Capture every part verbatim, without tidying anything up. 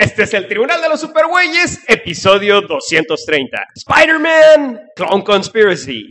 Este es el Tribunal de los Supergüeyes, episodio doscientos treinta. Spider-Man Clone Conspiracy.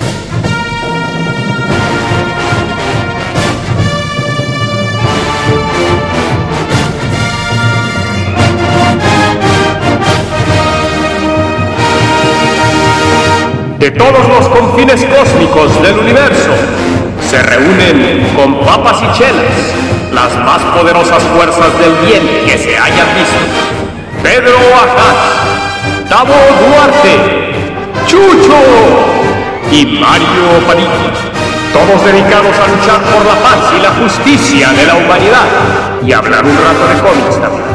De todos los confines cósmicos del universo, se reúnen con papas y chelas las más poderosas fuerzas del bien que se hayan visto. Pedro Ajaz, Tavo Duarte, Chucho y Mario Padilla. Todos dedicados a luchar por la paz y la justicia de la humanidad y hablar un rato de cómics también.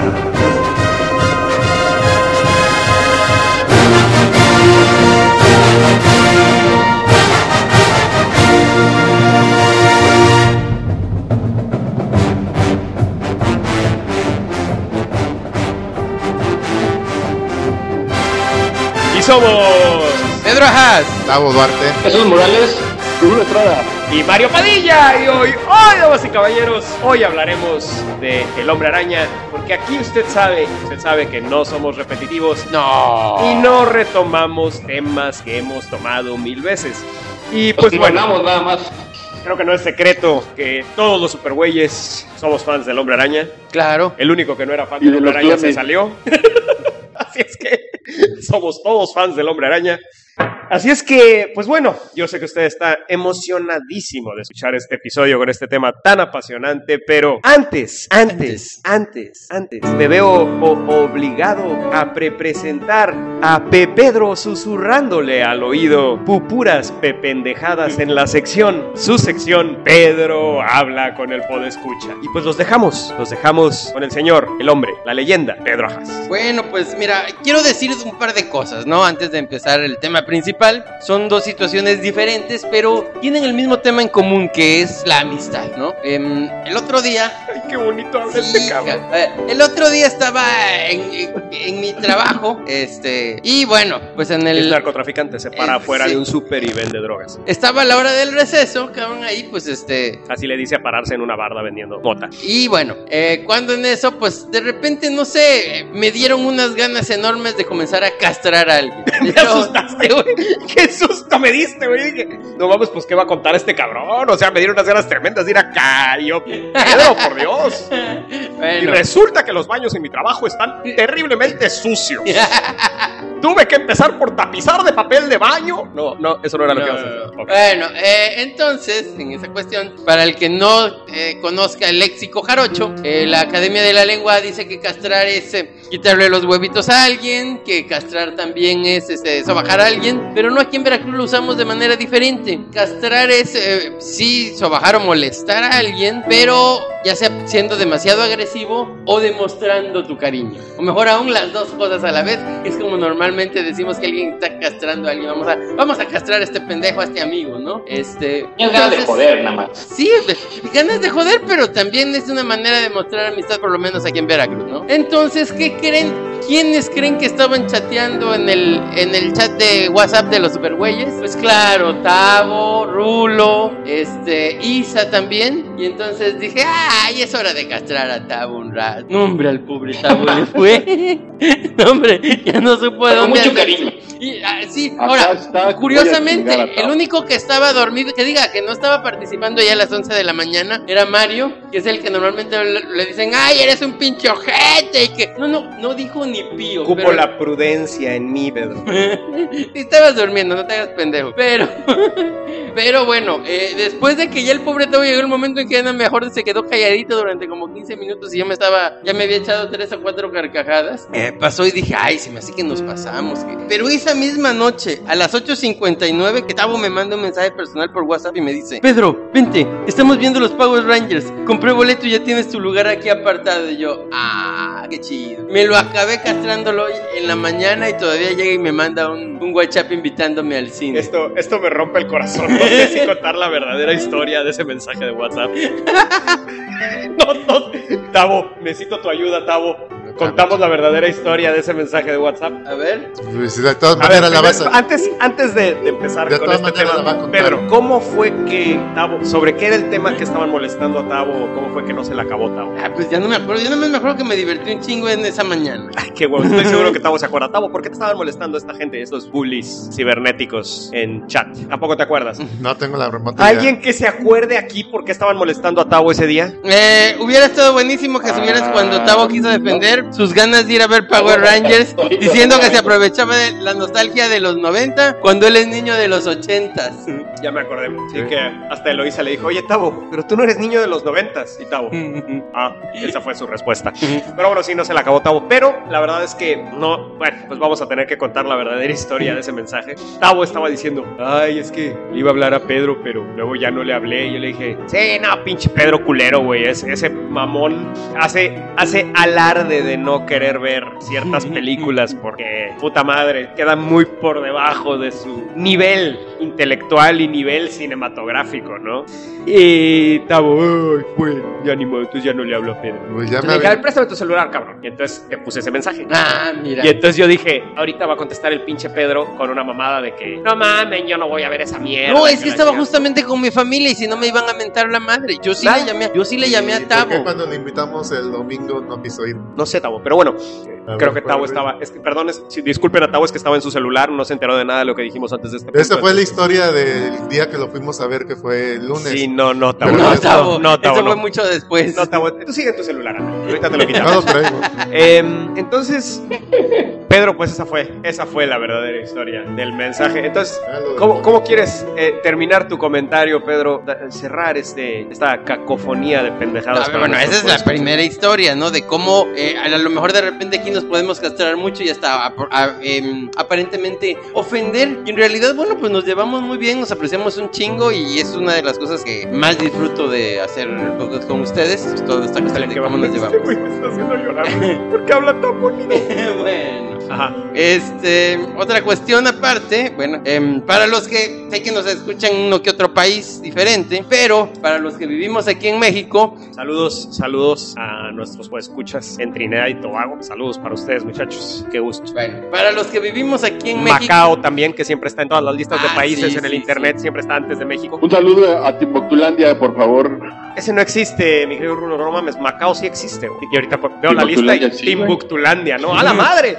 Y somos Pedro Ajaz, Tavo Duarte, Jesús Morales, Rubén Estrada y Mario Padilla. Y hoy, hoy, damas y caballeros, hoy hablaremos de El Hombre Araña, porque aquí usted sabe, usted sabe que no somos repetitivos. No. Y no retomamos temas que hemos tomado mil veces. Y pues bueno, hablamos nada más. creo que no es secreto que todos los supergüeyes somos fans del Hombre Araña. Claro. El único que no era fan Y del de Hombre los Araña se clones. salió. Así es que somos todos fans del Hombre Araña. Así es que, pues bueno, yo sé que usted está emocionadísimo de escuchar este episodio con este tema tan apasionante, pero antes, antes, antes, antes, me veo o- obligado a prepresentar a Pepedro susurrándole al oído pupuras pependejadas en la sección, su sección, Pedro habla con el podescucha. Y pues los dejamos, los dejamos con el señor, el hombre, la leyenda, Pedro Ajaz. Bueno, pues mira, quiero decir un par de cosas, ¿no? Antes de empezar el tema principal. Son dos situaciones diferentes, pero tienen el mismo tema en común, que es la amistad, ¿no? Em, el otro día... Ay, qué bonito habla Sí, este cabrón. eh, el otro día estaba en, en- en mi trabajo, este, y bueno, pues en Es el... narcotraficante, se para Eh, afuera sí. de un súper y vende drogas. Estaba a la hora del receso, cabrón, ahí, pues este... Así le dice a pararse en una barda vendiendo mota. Y bueno, eh, cuando en eso, pues de repente, no sé, me dieron unas ganas enormes de comenzar a castrar a alguien. Me asustaste, güey. Qué susto me diste, güey. Dije, no mames, pues qué va a contar este cabrón. O sea, me dieron unas ganas tremendas de ir a Cario. Pedro, por Dios. Y Bueno, resulta que los baños en mi trabajo están terriblemente sucios. Tuve que empezar por tapizar de papel de baño. No, no, eso no era lo no, que ibas a no, hacer. no. Ok. Bueno, eh, entonces, en esa cuestión, para el que no eh, conozca el léxico jarocho, eh, la Academia de la Lengua dice que castrar es eh, quitarle los huevitos a alguien, que castrar también es este, sobajar a alguien, pero no, aquí en Veracruz lo usamos de manera diferente. Castrar es, eh, sí, sobajar o molestar a alguien, pero ya sea siendo demasiado agresivo o demostrando tu cariño. O mejor aún, las dos cosas a la vez. Es como normalmente decimos que alguien está castrando a alguien. Vamos a, vamos a castrar a este pendejo, a este amigo, ¿no? Este... Es ganas de entonces- joder, nada más. Sí, ganas de joder, pero también es una manera de mostrar amistad, por lo menos aquí en Veracruz, ¿no? Entonces, ¿qué creen? ¿Quiénes creen que estaban chateando en el, en el chat de WhatsApp de los supergüeyes? Pues claro, Tavo, Rulo, este, Isa también. Y entonces dije, ¡ay, es hora de castrar a Tavo un rato! No, hombre, al pobre Tavo le fue. No, hombre, ya no supo de Con dónde mucho andar. cariño. Y, ah, sí, Acá ahora, está, curiosamente, voy a chingar a Tavo. el único que estaba dormido, que diga que no estaba participando ya a las once de la mañana, era Mario, que es el que normalmente le, le dicen, ¡ay, eres un pinche ojete! Y que, no, no, no dijo ni pío. Ocupo pero- la prudencia en mí, Pedro. Estabas durmiendo, no te hagas pendejo. Pero, pero bueno, eh, después de que ya el pobre Tavo llegó el momento en que a lo mejor se quedó calladito durante como quince minutos y yo me estaba, ya me había echado tres o cuatro carcajadas, eh, pasó y dije, ay, se me hace que nos pasamos. que-". Pero esa misma noche, a las ocho cincuenta y nueve, que Tavo me manda un mensaje personal por WhatsApp y me dice, Pedro, vente, estamos viendo los Power Rangers, compré boleto y ya tienes tu lugar aquí apartado. Y yo, ah, qué chido. Me lo acabé castrándolo hoy en la mañana y todavía llega y me manda un, un WhatsApp invitándome al cine. Esto, esto me rompe el corazón. No sé si contar la verdadera historia de ese mensaje de WhatsApp. No, no. Tavo, necesito tu ayuda, Tavo. contamos la verdadera historia de ese mensaje de WhatsApp. A ver. Pues, de todas A ver, maneras la primero, vas a... antes, antes de, de empezar De con todas este maneras la va a tema, contar. Pedro, ¿cómo fue que Tavo, sobre qué era el tema que estaban molestando a Tavo? ¿Cómo fue que no se la acabó Tavo? Ah, pues ya no me acuerdo. Yo no me acuerdo que me divertí un chingo en esa mañana. Ay, qué huevo, estoy seguro que Tavo se acuerda. Tavo, ¿por qué te estaban molestando esta gente, estos bullies cibernéticos en chat? ¿Tampoco te acuerdas? No tengo la remota idea. ¿Alguien que se acuerde aquí por qué estaban molestando a Tavo ese día? Eh, hubiera estado buenísimo que subieras cuando Tavo quiso defender sus ganas de ir a ver Power Rangers, diciendo que se aprovechaba de la nostalgia de los noventa cuando él es niño de los ochentas. Ya me acordé. Sí, que hasta Eloísa le dijo, oye, Tavo, pero tú no eres niño de los noventas. Y Tavo, ah, esa fue su respuesta. Pero bueno, sí, no se la acabó Tavo. Pero la verdad es que no, bueno, pues vamos a tener que contar la verdadera historia de ese mensaje. Tavo estaba diciendo, ay, es que le iba a hablar a Pedro, pero luego ya no le hablé. Y yo le dije, sí, no, pinche Pedro culero, güey. Es, ese mamón hace, hace alarde de no querer ver ciertas películas porque, puta madre, queda muy por debajo de su nivel intelectual y nivel cinematográfico, ¿no? Y Tavo, ay, bueno, ya ni modo, entonces ya no le hablo a Pedro. Pues ya Entonces me le dije, a había... ver, préstame tu celular, cabrón. Y entonces te puse ese mensaje. Ah, mira. Y entonces yo dije, ahorita va a contestar el pinche Pedro con una mamada de que, no mames, yo no voy a ver esa mierda. No, es que la estaba chingada". justamente con mi familia y si no me iban a mentar la madre. Yo sí ¿Nada? le llamé, yo sí le llamé ¿Y a por qué Tavo. cuando le invitamos el domingo no quiso ir? No sé, Tavo, pero bueno, A creo ver, que Tavo ¿puedo estaba, es que, perdón, es- si- disculpen a Tavo, es que estaba en su celular, no se enteró de nada de lo que dijimos antes de este Esa punto. fue la historia del día que lo fuimos a ver, que fue el lunes. Sí, no, no, Tavo. Pero No, no, Tavo, no, Tavo, eso no. fue mucho después. No, Tavo, tú sigue en tu celular, Ana, ahorita te lo No quitamos. lo traigo. Em, entonces, Pedro, pues esa fue, esa fue la verdadera historia del mensaje. Entonces, Ah, lo- ¿cómo, cómo quieres eh, terminar tu comentario, Pedro? Da- Cerrar este, esta cacofonía de pendejadas. A ver, para bueno, esa nuestros es la escuchas. primera historia, ¿no? De cómo eh, a lo mejor de repente aquí nos podemos castrar mucho y hasta ap- a- em, aparentemente ofender. Y en realidad, bueno, pues nos llevamos muy bien, nos apreciamos un chingo y es una de las cosas que más disfruto de hacer el podcast con ustedes. Pues, toda esta cuestión de Que cómo nos este llevamos. güey me está haciendo llorar. ¿Por qué habla tan bonito? Bueno. Ajá. Este, otra cuestión aparte, bueno, em, para los que sé que nos escuchan en uno que otro país diferente, pero para los que vivimos aquí en México, Saludos, saludos a nuestros escuchas en Trinidad y Tobago. Saludos para ustedes, muchachos. Qué gusto. bueno, para los que vivimos aquí en México, Macao también, que siempre está en todas las listas de Ah, países sí, en el sí, internet, siempre está antes de México. Un saludo a Timbuktulandia, por favor. Ese no existe, mi querido Rulo, no mames, Macao sí existe, güey. Y ahorita pues, veo la lista y Timbuktulandia, sí, güey. Timbuktulandia, ¿no? ¡A la madre!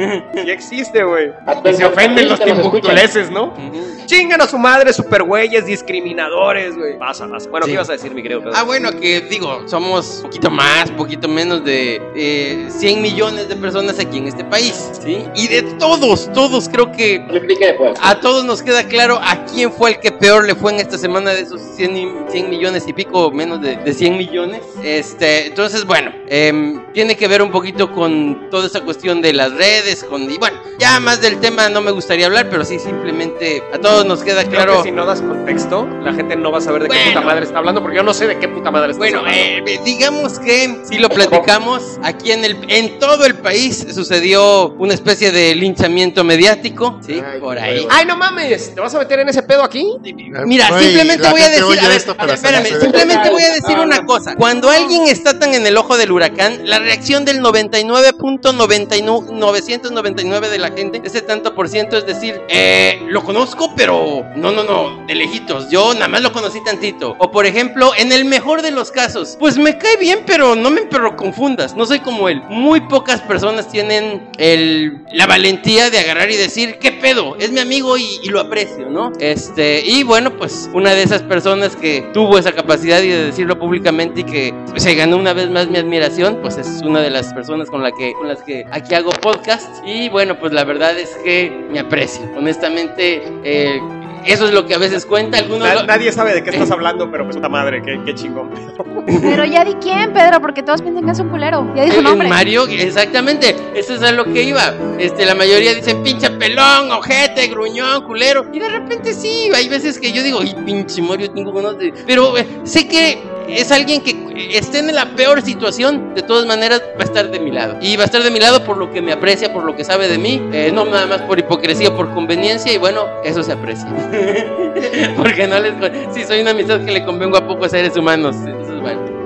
Sí existe, güey. Hasta Y se en ofenden los Brasil que nos timbuktuleses, ¿no? Ujú. Chingan a su madre, super güeyes, discriminadores, güey. Pasa, pasa. Bueno, Sí. ¿qué ibas a decir, mi querido Pedro? Ah, bueno, que digo, somos poquito más, poquito menos de eh, cien millones de personas aquí en este país, ¿sí? Y de todos, todos creo que Lo expliqué, pues. a todos nos queda claro a quién fue el que peor le fue en esta semana de esos cien, y- cien millones y pico, menos de, de cien millones. Este, entonces, bueno, em, tiene que ver un poquito con toda esa cuestión de las redes, con, y bueno, ya más del tema no me gustaría hablar, pero sí simplemente a todos nos queda Creo claro. que si no das contexto, la gente no va a saber de qué Bueno. puta madre está hablando, porque yo no sé de qué puta madre está Bueno, hablando. eh, digamos que si lo platicamos, aquí en el en todo el país sucedió una especie de linchamiento mediático, ¿sí? Ay, Por qué ahí. hueva. ¡Ay, no mames! ¿Te vas a meter en ese pedo aquí? Mira, Güey, simplemente la voy a gente decir, oye a ver, esto a para ver, espérame, saberse de- simplemente voy a decir una cosa. Cuando alguien está tan en el ojo del huracán, la reacción del noventa y nueve punto novecientos noventa y nueve de la gente, ese tanto por ciento, es decir, eh, lo conozco, pero no, no, no, de lejitos, yo nada más lo conocí tantito. O por ejemplo, en el mejor de los casos, pues me cae bien, pero no me pero confundas, no soy como él. Muy pocas personas tienen el, la valentía de agarrar y decir, ¿qué pedo? Es mi amigo y, y lo aprecio, ¿no? Este, y bueno, pues una de esas personas que tuvo esa capacidad y de decirlo públicamente y que se ganó una vez más mi admiración, pues es una de las personas con, la que, con las que aquí hago podcast. Y bueno, pues la verdad es que me aprecio. Honestamente, eh, eso es lo que a veces cuenta. Algunos Na- lo- nadie sabe de qué estás hablando, pero pues puta madre, qué, qué chingón. Pero ya di quién, Pedro, porque todos piensan que es un culero. Ya di su Eh, nombre. Mario, exactamente, eso es a lo que iba. Este, la mayoría dicen pinche pelón, ojete, gruñón, culero. Y de repente sí, hay veces que yo digo, y pinche Mario, tengo ganas de. Pero eh, sé que es alguien que esté en la peor situación, de todas maneras va a estar de mi lado. Y va a estar de mi lado por lo que me aprecia, por lo que sabe de mí, eh, no nada más por hipocresía o por conveniencia. Y bueno, eso se aprecia. Porque no les. Sí, soy una amistad que le convengo a pocos seres humanos. Eso es bueno.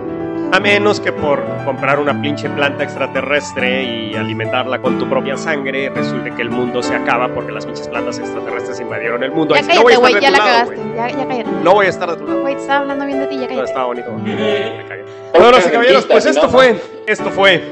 A menos que por comprar una pinche planta extraterrestre y alimentarla con tu propia sangre, resulte que el mundo se acaba porque las pinches plantas extraterrestres invadieron el mundo. Ya Ahí sí, cállate, no voy a estar güey, de ya tu la lado, cagaste. güey. Ya, ya cállate. No voy a estar de tu lado. Güey, te estaba hablando bien de ti, ya No, cállate. estaba bonito. Me cagué. Bueno, y caballeros, pues esto fue, esto fue,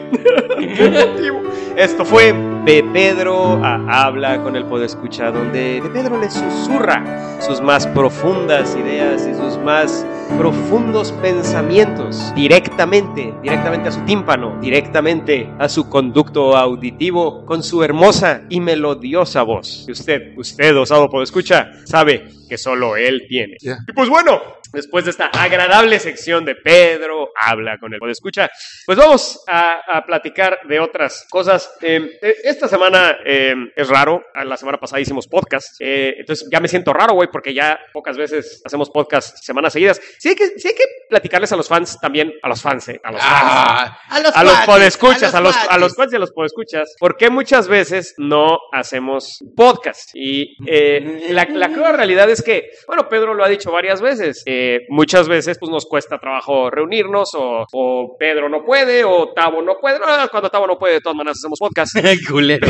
esto fue de Pedro a Habla con el Podescucha, donde de Pedro le susurra sus más profundas ideas y sus más profundos pensamientos directamente, directamente a su tímpano, directamente a su conducto auditivo con su hermosa y melodiosa voz. Y usted, usted, osado Podescucha, sabe que solo él tiene. Yeah. Y pues bueno, después de esta agradable sección de Pedro Habla con el Podescucha, pues vamos a, a platicar de otras cosas. Eh, esta semana eh, es raro. La semana pasada hicimos podcast. Eh, entonces ya me siento raro, güey, porque ya pocas veces hacemos podcast semanas seguidas. Sí hay que, sí hay que platicarles a los fans también, a los fans, eh, a los fans. Ah, a los A los cuates, podescuchas, a los, cuates. a los cuates y a los podescuchas, porque muchas veces no hacemos podcast. Y eh, la, la cruda realidad es que, bueno, Pedro lo ha dicho varias veces, eh, muchas veces pues nos cuesta trabajo reunirnos, o, o Pedro no puede, o Tavo no puede. No, cuando Tavo no puede, de todas maneras hacemos podcast. Culero.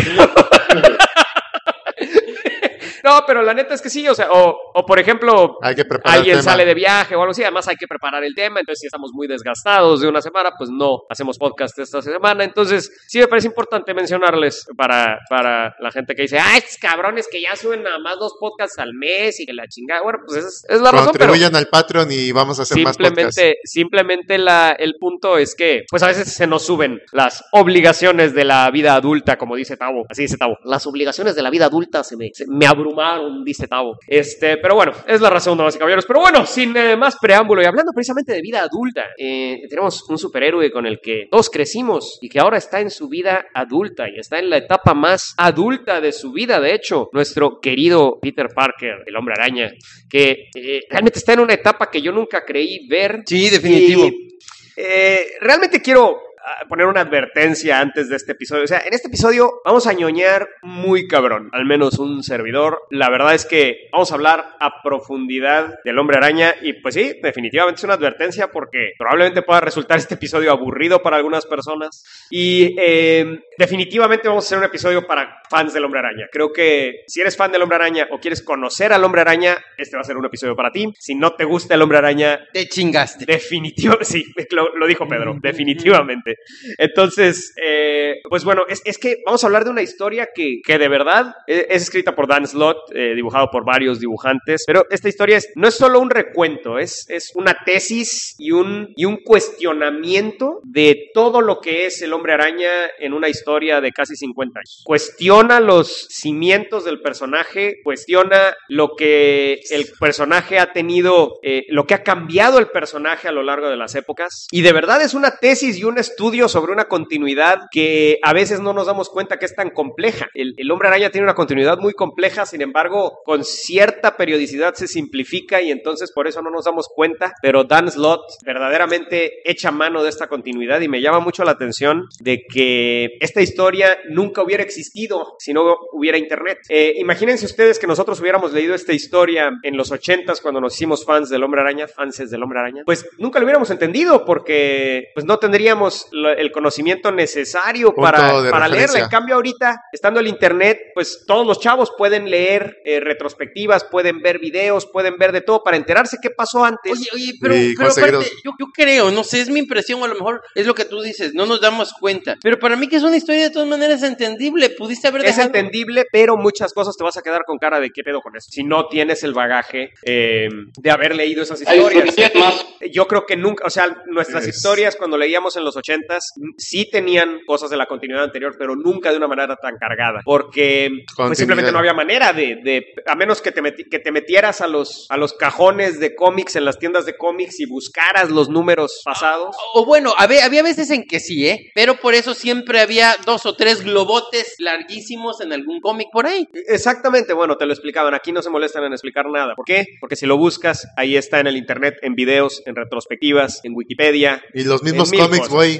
No, pero la neta es que sí, o sea, o, o por ejemplo, Hay que preparar alguien el tema. sale de viaje o algo así, además hay que preparar el tema, entonces si estamos muy desgastados de una semana, pues no hacemos podcast esta semana. Entonces sí me parece importante mencionarles para, para la gente que dice, ah, estos cabrones que ya suben nada más dos podcasts al mes y que la chingada, bueno, pues es, es la razón, pero Contribuyan al Patreon y vamos a hacer más podcasts. simplemente, simplemente la, el punto es que pues a veces se nos suben las obligaciones de la vida adulta, como dice Tavo, así dice Tavo, las obligaciones de la vida adulta se me, se me abrumaron, dice Tavo. Este, pero bueno, es la razón, damas y caballeros. Pero bueno, sin eh, más preámbulo y hablando precisamente de vida adulta, eh, tenemos un superhéroe con el que todos crecimos y que ahora está en su vida adulta y está en la etapa más adulta de su vida, de hecho, nuestro querido Peter Parker, el Hombre Araña, que eh, realmente está en una etapa que yo nunca creí ver. Sí, definitivo. Y, eh, realmente quiero a poner una advertencia antes de este episodio. O sea, en este episodio vamos a ñoñar muy cabrón, al menos un servidor. La verdad es que vamos a hablar a profundidad del Hombre Araña y pues sí, definitivamente es una advertencia porque probablemente pueda resultar este episodio aburrido para algunas personas y eh, definitivamente vamos a hacer un episodio para fans del Hombre Araña. Creo que si eres fan del Hombre Araña o quieres conocer al Hombre Araña, este va a ser un episodio para ti. Si no te gusta el Hombre Araña, Te chingaste. definitivamente, sí, lo, lo dijo Pedro, definitivamente. Entonces, eh, pues bueno, es, es que vamos a hablar de una historia que, que de verdad es, es escrita por Dan Slott, eh, dibujado por varios dibujantes, pero esta historia es, no es solo un recuento, es, es una tesis y un, y un cuestionamiento de todo lo que es el Hombre Araña en una historia de casi cincuenta años. Cuestiona los cimientos del personaje, cuestiona lo que el personaje ha tenido, eh, lo que ha cambiado el personaje a lo largo de las épocas, y de verdad es una tesis y un estudio sobre una continuidad que a veces no nos damos cuenta que es tan compleja. El, el Hombre Araña tiene una continuidad muy compleja, sin embargo, con cierta periodicidad se simplifica y entonces por eso no nos damos cuenta, pero Dan Slott verdaderamente echa mano de esta continuidad y me llama mucho la atención de que esta historia nunca hubiera existido si no hubiera internet. Eh, imagínense ustedes que nosotros hubiéramos leído esta historia en los ochentas cuando nos hicimos fans del Hombre Araña, fans del Hombre Araña, pues nunca lo hubiéramos entendido porque pues no tendríamos el conocimiento necesario Punto para, de para leerla. referencia. En cambio ahorita, estando el internet, pues todos los chavos pueden leer eh, retrospectivas, pueden ver videos, pueden ver de todo para enterarse qué pasó antes. Oye, oye, pero, Y pero conseguir- aparte, yo, yo creo, no sé, es mi impresión, o a lo mejor es lo que tú dices, no nos damos cuenta. Pero para mí que es una historia de todas maneras entendible, pudiste haber Es dejado... entendible, pero muchas cosas te vas a quedar con cara de qué pedo con eso. Si no tienes el bagaje eh, de haber leído esas Hay historias. suficiente más. Yo creo que nunca, o sea, nuestras Es- historias cuando leíamos en los ochentas sí tenían cosas de la continuidad anterior, pero nunca de una manera tan cargada, porque pues, Continuidad. simplemente no había manera de, de a menos que te, meti- que te metieras a los, a los cajones de cómics en las tiendas de cómics y buscaras los números pasados. O bueno, había, había veces en que sí, ¿eh? Pero por eso siempre había dos o tres globotes larguísimos en algún cómic por ahí. Exactamente, bueno, te lo explicaban. Aquí no se molestan en explicar nada. ¿Por qué? Porque si lo buscas, ahí está en el internet, en videos, en retrospectivas, en Wikipedia. Y los mismos en mil cómics, cosas. güey.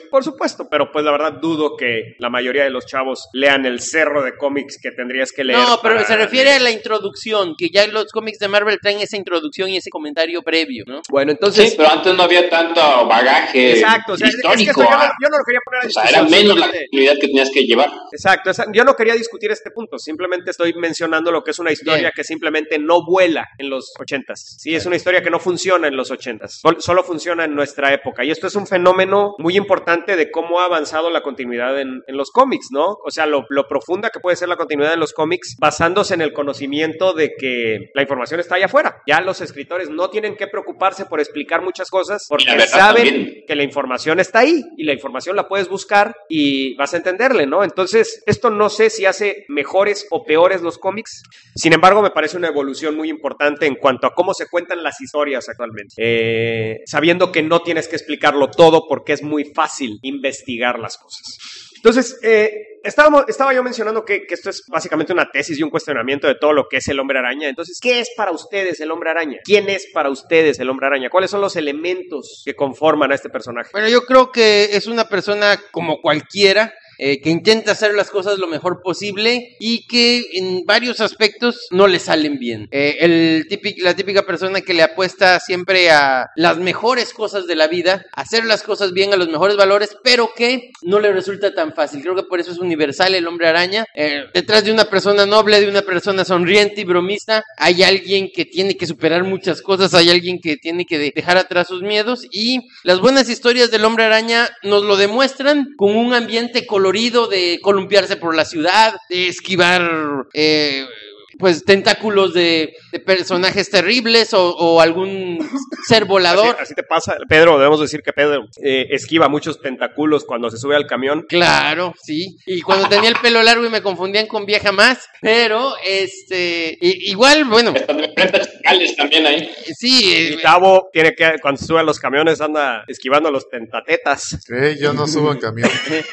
por supuesto, pero pues la verdad dudo que la mayoría de los chavos lean el cerro de cómics que tendrías que leer. No, pero para... se refiere a la introducción, que ya los cómics de Marvel traen esa introducción y ese comentario previo, ¿no? Bueno, entonces... Sí, pero antes no había tanto bagaje Exacto, o sea, histórico. es que esto yo, no, yo no lo quería poner a O sea, discusión. era menos la simplemente... actividad que tenías que llevar. Exacto, esa, yo no quería discutir este punto, simplemente estoy mencionando lo que es una historia Bien. que simplemente no vuela en los ochentas. Sí, es una historia que no funciona en los ochentas, Sol, solo funciona en nuestra época. Y esto es un fenómeno muy importante de cómo ha avanzado la continuidad en, en los cómics, ¿no? O sea, lo, lo profunda que puede ser la continuidad en los cómics basándose en el conocimiento de que la información está allá afuera. Ya los escritores no tienen que preocuparse por explicar muchas cosas porque saben también que la información está ahí y la información la puedes buscar y vas a entenderle, ¿no? Entonces, esto no sé si hace mejores o peores los cómics. Sin embargo, me parece una evolución muy importante en cuanto a cómo se cuentan las historias actualmente. Eh, sabiendo que no tienes que explicarlo todo porque es muy fácil investigar las cosas. Entonces, eh, estábamos, estaba yo mencionando que, que esto es básicamente una tesis y un cuestionamiento de todo lo que es el Hombre Araña. Entonces, ¿qué es para ustedes el Hombre Araña? ¿Quién es para ustedes el Hombre Araña? ¿Cuáles son los elementos que conforman a este personaje? Bueno, yo creo que es una persona como cualquiera, Eh, que intenta hacer las cosas lo mejor posible y que en varios aspectos no le salen bien. Eh, el típico, la típica persona que le apuesta siempre a las mejores cosas de la vida, a hacer las cosas bien, a los mejores valores, pero que no le resulta tan fácil. Creo que por eso es universal el Hombre Araña. Eh, detrás de una persona noble, de una persona sonriente y bromista, hay alguien que tiene que superar muchas cosas, hay alguien que tiene que de- dejar atrás sus miedos, y las buenas historias del Hombre Araña nos lo demuestran con un ambiente colorido de columpiarse por la ciudad, de esquivar eh, pues tentáculos de, de personajes terribles o, o algún ser volador. Así, así te pasa, Pedro, debemos decir que Pedro eh, esquiva muchos tentáculos cuando se sube al camión. Claro, sí. Y cuando tenía el pelo largo y me confundían con vieja más, pero este i- igual, bueno, Enfrentas chacales también ahí. sí. Y eh, Tavo tiene que, cuando se sube a los camiones, anda esquivando los tentatetas. Eh, yo no subo en camión.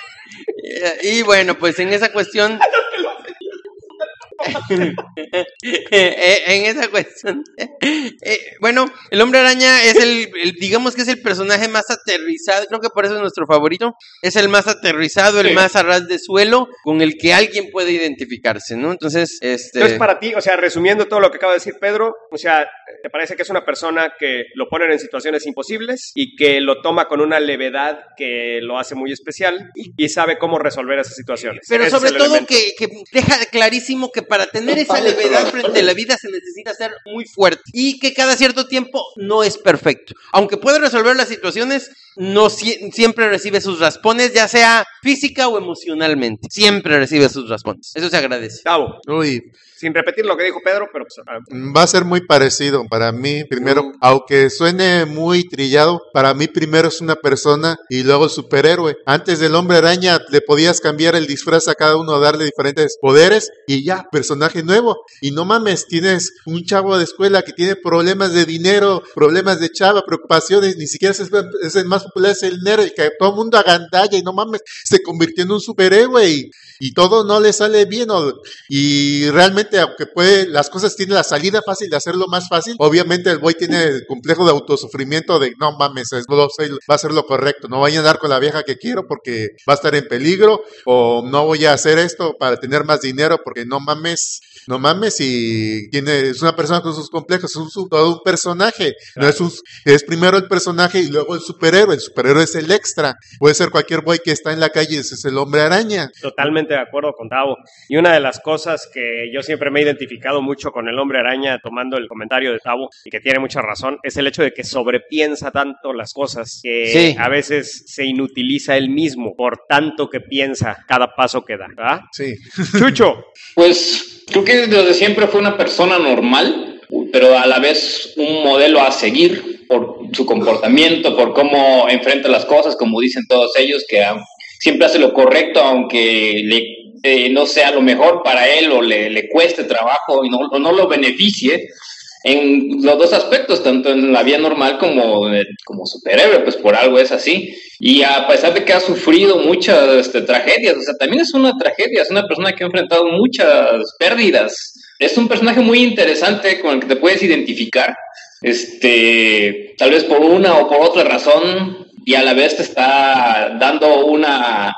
Y bueno, pues en esa cuestión... Eh, en esa cuestión eh, bueno, el Hombre Araña es el, el, digamos que es el personaje más aterrizado, creo que por eso es nuestro favorito, es el más aterrizado, el Sí. más a ras de suelo, con el que alguien puede identificarse, ¿no? Entonces, este... Entonces, para ti, o sea, resumiendo todo lo que acaba de decir Pedro, o sea, ¿te parece que es una persona que lo ponen en situaciones imposibles y que lo toma con una levedad que lo hace muy especial y sabe cómo resolver esas situaciones? Pero Ese sobre es el todo elemento. que, que deja clarísimo que para tener esa levedad frente a la vida se necesita ser muy fuerte y que cada cierto tiempo no es perfecto. Aunque puede resolver las situaciones, no si- siempre recibe sus raspones, ya sea física o emocionalmente. Siempre recibe sus raspones. Eso se agradece. Tavo, Uy, sin repetir lo que dijo Pedro, pero pues, ah, va a ser muy parecido para mí. Primero, Mm. aunque suene muy trillado, para mí primero es una persona y luego el superhéroe. Antes del Hombre Araña le podías cambiar el disfraz a cada uno, darle diferentes poderes y ya, personaje nuevo. Y no mames, tienes un chavo de escuela que tiene problemas de dinero, problemas de chava, preocupaciones, ni siquiera es, es el más popular, es el dinero, y que todo el mundo agandalla y no mames, se convirtió en un superhéroe y, y todo no le sale bien. O, y realmente, aunque puede, las cosas tienen la salida fácil de hacerlo más fácil, obviamente el boy tiene el complejo de autosufrimiento de no mames, es, va a ser lo correcto, no voy a andar con la vieja que quiero porque va a estar en peligro, o no voy a hacer esto para tener más dinero porque no mames, no mames, y tiene, es una persona con sus complejos, es un, su- todo un personaje, no es un, es primero el personaje y luego el superhéroe, el superhéroe es el extra, puede ser cualquier boy que está en la calle, ese es el Hombre Araña. totalmente de acuerdo con Tavo. Y una de las cosas que yo siempre me he identificado mucho con el Hombre Araña, tomando el comentario de Tavo, y que tiene mucha razón, es el hecho de que sobrepiensa tanto las cosas que Sí. a veces se inutiliza él mismo por tanto que piensa cada paso que da, ¿verdad? Sí. Chucho, Pues creo que desde siempre fue una persona normal, pero a la vez un modelo a seguir por su comportamiento, por cómo enfrenta las cosas, como dicen todos ellos, que ah, siempre hace lo correcto, aunque le, eh, no sea lo mejor para él o le, le cueste trabajo y no, o no lo beneficie. En los dos aspectos, tanto en la vida normal como, eh, como superhéroe, pues por algo es así. Y a pesar de que ha sufrido muchas este, tragedias, o sea, también es una tragedia, es una persona que ha enfrentado muchas pérdidas. Es un personaje muy interesante con el que te puedes identificar. Este, tal vez por una o por otra razón, y a la vez te está dando una,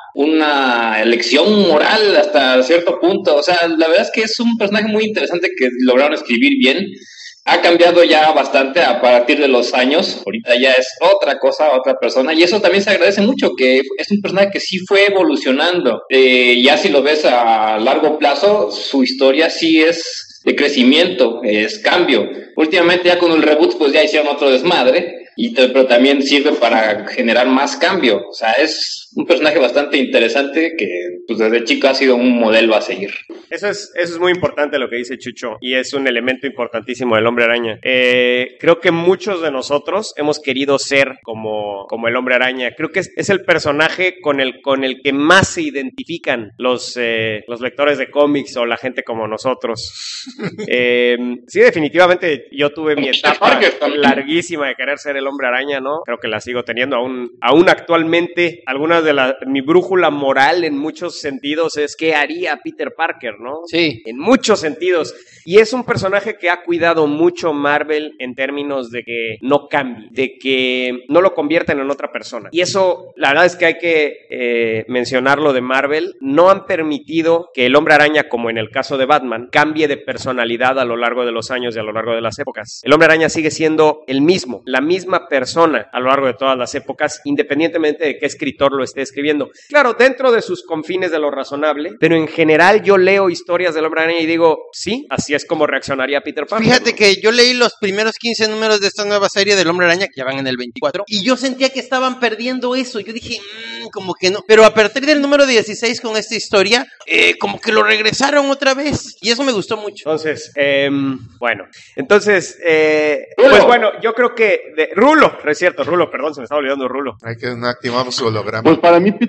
una lección moral hasta cierto punto. O sea, la verdad es que es un personaje muy interesante que lograron escribir bien. Ha cambiado ya bastante a partir de los años, ahorita ya es otra cosa, otra persona, y eso también se agradece mucho, que es un personaje que sí fue evolucionando. Eh, ya si lo ves a largo plazo, su historia sí es de crecimiento, es cambio. Últimamente ya con el reboot pues ya hicieron otro desmadre, y te, pero también sirve para generar más cambio. O sea, es un personaje bastante interesante que pues desde chico ha sido un modelo a seguir. Eso es, eso es muy importante lo que dice Chucho, y es un elemento importantísimo del Hombre Araña. Eh, creo que muchos de nosotros hemos querido ser como, como el Hombre Araña. Creo que es, es el personaje con el, con el que más se identifican los, eh, los lectores de cómics o la gente como nosotros. eh, sí, definitivamente yo tuve mi etapa larguísima de querer ser el Hombre Araña, ¿no? Creo que la sigo teniendo aún, aún actualmente. Algunas de la, mi brújula moral en muchos sentidos es qué haría Peter Parker, ¿no? Sí. En muchos sentidos. Y es un personaje que ha cuidado mucho Marvel en términos de que no cambie, de que no lo conviertan en otra persona. Y eso, la verdad es que hay que eh, mencionarlo de Marvel. No han permitido que el Hombre Araña, como en el caso de Batman, cambie de personalidad a lo largo de los años y a lo largo de las épocas. El Hombre Araña sigue siendo el mismo, la misma persona a lo largo de todas las épocas, independientemente de qué escritor lo esté escribiendo. Claro, dentro de sus confines de lo razonable, pero en general yo leo historias del Hombre Araña y digo, sí, así es como reaccionaría Peter Parker. Fíjate ¿no? que yo leí los primeros quince números de esta nueva serie del Hombre Araña, que ya van en el veinticuatro, y yo sentía que estaban perdiendo eso. Yo dije, mmm, como que no. Pero a partir del número dieciséis con esta historia, eh, como que lo regresaron otra vez, y eso me gustó mucho. Entonces, eh, bueno, entonces, eh, pues bueno, yo creo que, de, Rulo, es cierto, Rulo, perdón, se me estaba olvidando Rulo. Hay que no activamos su holograma. Pues para mí,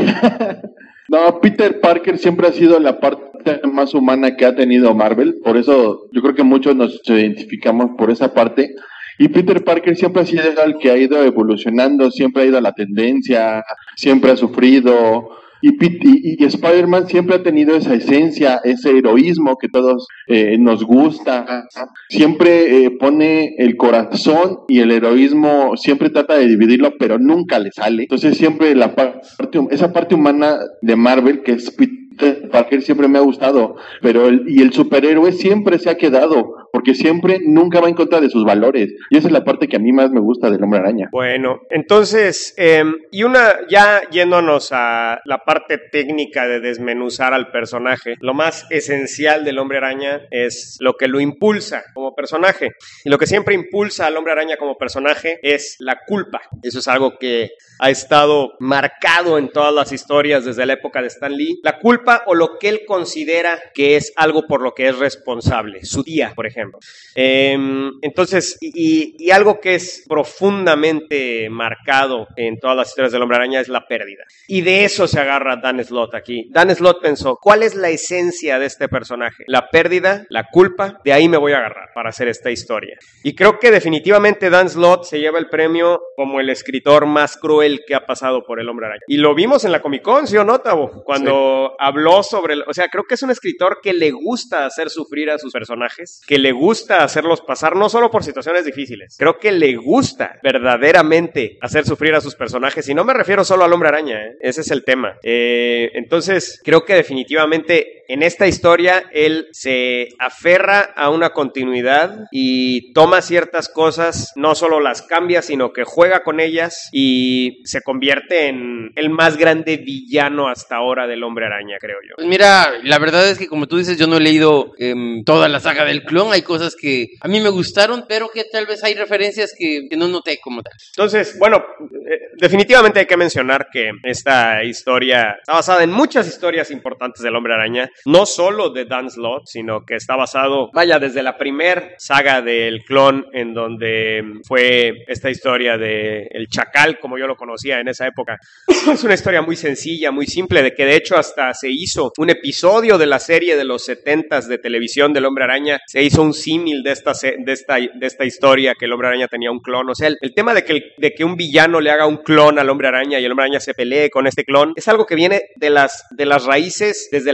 no, Peter Parker siempre ha sido la parte más humana que ha tenido Marvel, por eso yo creo que muchos nos identificamos por esa parte. Y Peter Parker siempre ha sido el que ha ido evolucionando, siempre ha ido a la tendencia, siempre ha sufrido. Y, y, y Spider-Man siempre ha tenido esa esencia, ese heroísmo que todos eh, nos gusta. Siempre eh, pone el corazón y el heroísmo, siempre trata de dividirlo, pero nunca le sale. Entonces siempre la parte, esa parte humana de Marvel, que es Peter Parker, siempre me ha gustado. Pero el, y el superhéroe siempre se ha quedado, porque siempre nunca va en contra de sus valores. Y esa es la parte que a mí más me gusta del Hombre Araña. Bueno, entonces, eh, y una, ya yéndonos a la parte técnica de desmenuzar al personaje, lo más esencial del Hombre Araña es lo que lo impulsa como personaje. Y lo que siempre impulsa al Hombre Araña como personaje es la culpa. Eso es algo que ha estado marcado en todas las historias desde la época de Stan Lee. La culpa o lo que él considera que es algo por lo que es responsable. Su tía, por ejemplo. Eh, entonces, y, y algo que es profundamente marcado en todas las historias del Hombre Araña es la pérdida. Y de eso se agarra Dan Slott aquí. Dan Slott pensó, ¿cuál es la esencia de este personaje? La pérdida, la culpa, de ahí me voy a agarrar para hacer esta historia. Y creo que definitivamente Dan Slott se lleva el premio como el escritor más cruel que ha pasado por el Hombre Araña. Y lo vimos en la Comic Con, ¿sí o no, Tavo? Cuando sí. habló sobre, el, o sea, creo que es un escritor que le gusta hacer sufrir a sus personajes, que le gusta hacerlos pasar no solo por situaciones difíciles, creo que le gusta verdaderamente hacer sufrir a sus personajes, y no me refiero solo al Hombre Araña, ¿eh? Ese es el tema. Eh, entonces, creo que definitivamente en esta historia él se aferra a una continuidad y toma ciertas cosas, no solo las cambia, sino que juega con ellas y se convierte en el más grande villano hasta ahora del Hombre Araña, creo yo. Pues mira, la verdad es que como tú dices, yo no he leído eh, toda la saga del clon. Hay cosas que a mí me gustaron, pero que tal vez hay referencias que, que no noté como tal. Entonces, bueno, eh, definitivamente hay que mencionar que esta historia está basada en muchas historias importantes del Hombre Araña, no solo de Dan Slott, sino que está basado, vaya, desde la primer saga del clon, en donde fue esta historia de el Chacal, como yo lo conocía en esa época. Es una historia muy sencilla, muy simple, de que de hecho hasta se hizo un episodio de la serie de los setentas de televisión del Hombre Araña, se hizo un símil de esta, de, esta, de esta historia, que el Hombre Araña tenía un clon. O sea, el, el tema de que, el, de que un villano le haga un clon al Hombre Araña y el Hombre Araña se pelee con este clon, es algo que viene de las, de las raíces desde la época de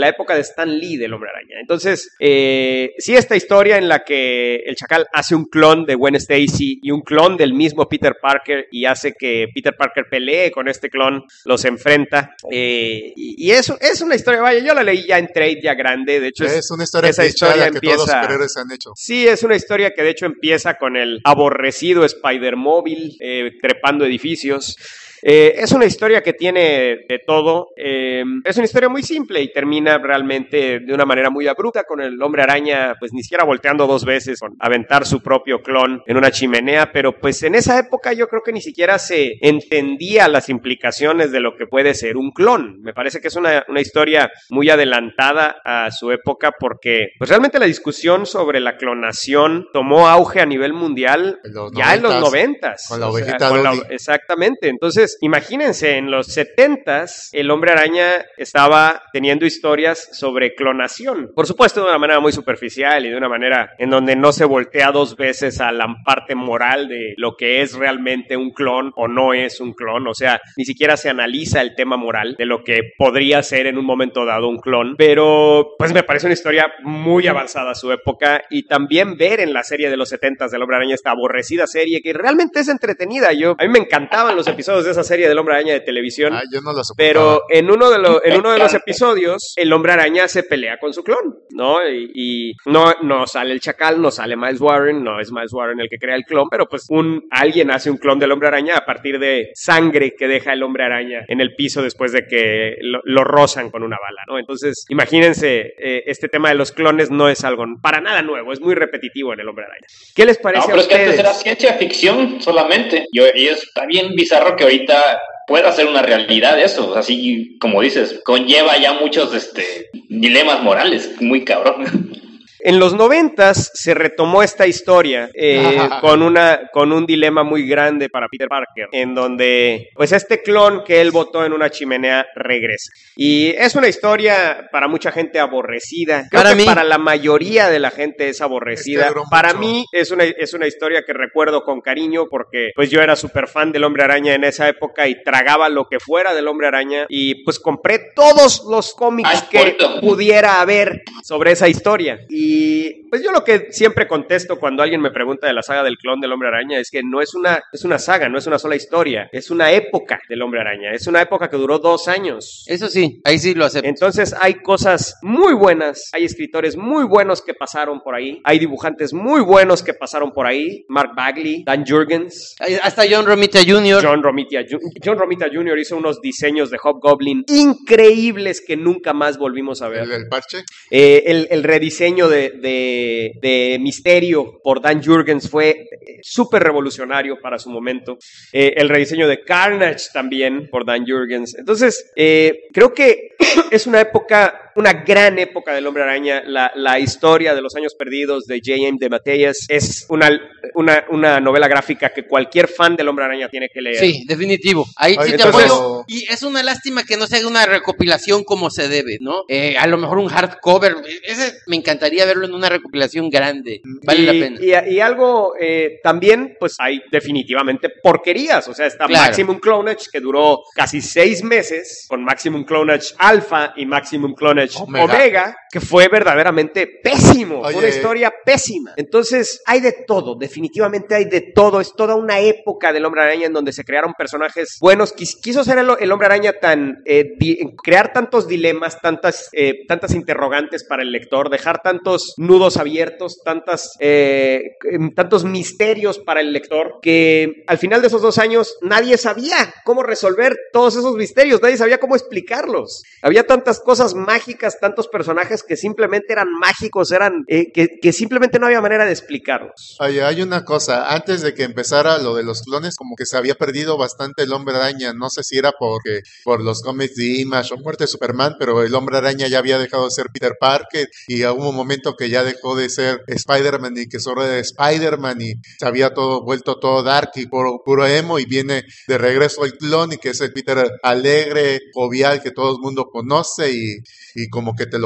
Stan Lee del Hombre Araña. Entonces, eh, sí, esta historia en la que el Chacal hace un clon de Gwen Stacy y un clon del mismo Peter Parker y hace que Peter Parker pelee con este clon, los enfrenta. Eh, y y eso es una historia, vaya, yo la leí ya en trade, ya grande. De hecho, es, Es una historia esa clichada historia que empieza... todos los superhéroes han hecho. Sí, es una historia que de hecho empieza con el aborrecido Spider-Móvil eh, trepando edificios. Eh, es una historia que tiene de todo. Eh, es una historia muy simple y termina realmente de una manera muy abrupta con el Hombre Araña, pues ni siquiera volteando dos veces, con aventar su propio clon en una chimenea. Pero pues en esa época yo creo que ni siquiera se entendía las implicaciones de lo que puede ser un clon. Me parece que es una, una historia muy adelantada a su época porque pues realmente la discusión sobre la clonación tomó auge a nivel mundial En los ya en los noventas, noventas. con la O sea, ovejita con la- Dolly. exactamente. Entonces, imagínense, en los setentas, el Hombre Araña estaba teniendo historias sobre clonación. Por supuesto, de una manera muy superficial y de una manera en donde no se voltea dos veces a la parte moral de lo que es realmente un clon o no es un clon. O sea, ni siquiera se analiza el tema moral de lo que podría ser en un momento dado un clon. Pero, pues me parece una historia muy avanzada a su época y también ver en la serie de los setentas del Hombre Araña esta aborrecida serie que realmente es entretenida. Yo, a mí me encantaban los episodios de esa serie del Hombre Araña de televisión. Ah, yo no lo soportaba. Pero en uno de, los en uno de los episodios, el Hombre Araña se pelea con su clon, ¿no? Y, y no, no sale el Chacal, no sale Miles Warren, no es Miles Warren el que crea el clon, pero pues un, alguien hace un clon del Hombre Araña a partir de sangre que deja el Hombre Araña en el piso después de que lo, lo rozan con una bala, ¿no? Entonces, imagínense, eh, este tema de los clones no es algo para nada nuevo, es muy repetitivo en el Hombre Araña. ¿Qué les parece No, pero a es que ustedes? antes era ciencia ficción solamente. Y, y está bien bizarro que ahorita pueda ser una realidad eso. Así como dices, conlleva ya muchos este, dilemas morales. Muy cabrón. En los noventas se retomó esta historia eh, con, una, con un dilema muy grande para Peter Parker, en donde pues este clon que él botó en una chimenea regresa. Y es una historia para mucha gente aborrecida. Creo Para que mí. para la mayoría de la gente es aborrecida. Es que duró Para mucho. mí es una, es una historia que recuerdo con cariño porque pues yo era súper fan del Hombre Araña en esa época y tragaba lo que fuera del Hombre Araña y pues compré todos los cómics Ay, que puerto. pudiera haber sobre esa historia. Y pues yo lo que siempre contesto cuando alguien me pregunta de la saga del clon del Hombre Araña es que no es una, es una saga, no es una sola historia, es una época del Hombre Araña, es una época que duró dos años. Eso sí, ahí sí lo acepto. Entonces hay cosas muy buenas, hay escritores muy buenos que pasaron por ahí, hay dibujantes muy buenos que pasaron por ahí, Mark Bagley, Dan Jurgens, Ahí- Hasta John Romita junior John Romita, Ju- John Romita junior hizo unos diseños de Hobgoblin increíbles que nunca más volvimos a ver. ¿El del parche? Eh, el, el rediseño de, de, de Misterio por Dan Jurgens fue eh, súper revolucionario para su momento. Eh, el rediseño de Carnage también por Dan Jurgens. Entonces, eh, creo que es una época, una gran época del Hombre Araña. La, la historia de los años perdidos de J M de Mateus es una, una, una novela gráfica que cualquier fan del Hombre Araña tiene que leer. Sí, definitivo. Ahí Ay, sí te entonces- apoyo. Y es una lástima que no se haga una recopilación como se debe, ¿no? Eh, a lo mejor un hardcover. Ese me encantaría verlo en una recopilación grande. Vale y, la pena. Y, y algo eh, también, pues hay definitivamente porquerías. O sea, está Claro. Maximum Clonage, que duró casi seis meses, con Maximum Clonage Alpha y Maximum Clonage Omega, Omega. que fue verdaderamente pésimo. Fue Oye. una historia pésima. Entonces, hay de todo, definitivamente hay de todo. Es toda una época del Hombre Araña en donde se crearon personajes buenos. Quis- quiso ser el, el Hombre Araña tan... eh, di- crear tantos dilemas, tantas, eh, tantas interrogantes para el lector, dejar tantos nudos abiertos, tantas, eh, em, tantos misterios para el lector, que al final de esos dos años nadie sabía cómo resolver todos esos misterios, nadie sabía cómo explicarlos. Había tantas cosas mágicas, tantos personajes que simplemente eran mágicos, eran eh, que, que simplemente no había manera de explicarlos. Oye, hay una cosa, antes de que empezara lo de los clones, como que se había perdido bastante el Hombre Araña, no sé si era porque por los cómics de Image o muerte de Superman, pero el Hombre Araña ya había dejado de ser Peter Parker y hubo un momento que ya dejó de ser Spider-Man y que solo era Spider-Man y se había todo vuelto todo dark y puro, puro emo y viene de regreso el clon y que es el Peter alegre, jovial que todo el mundo conoce y, y como que te lo quisieron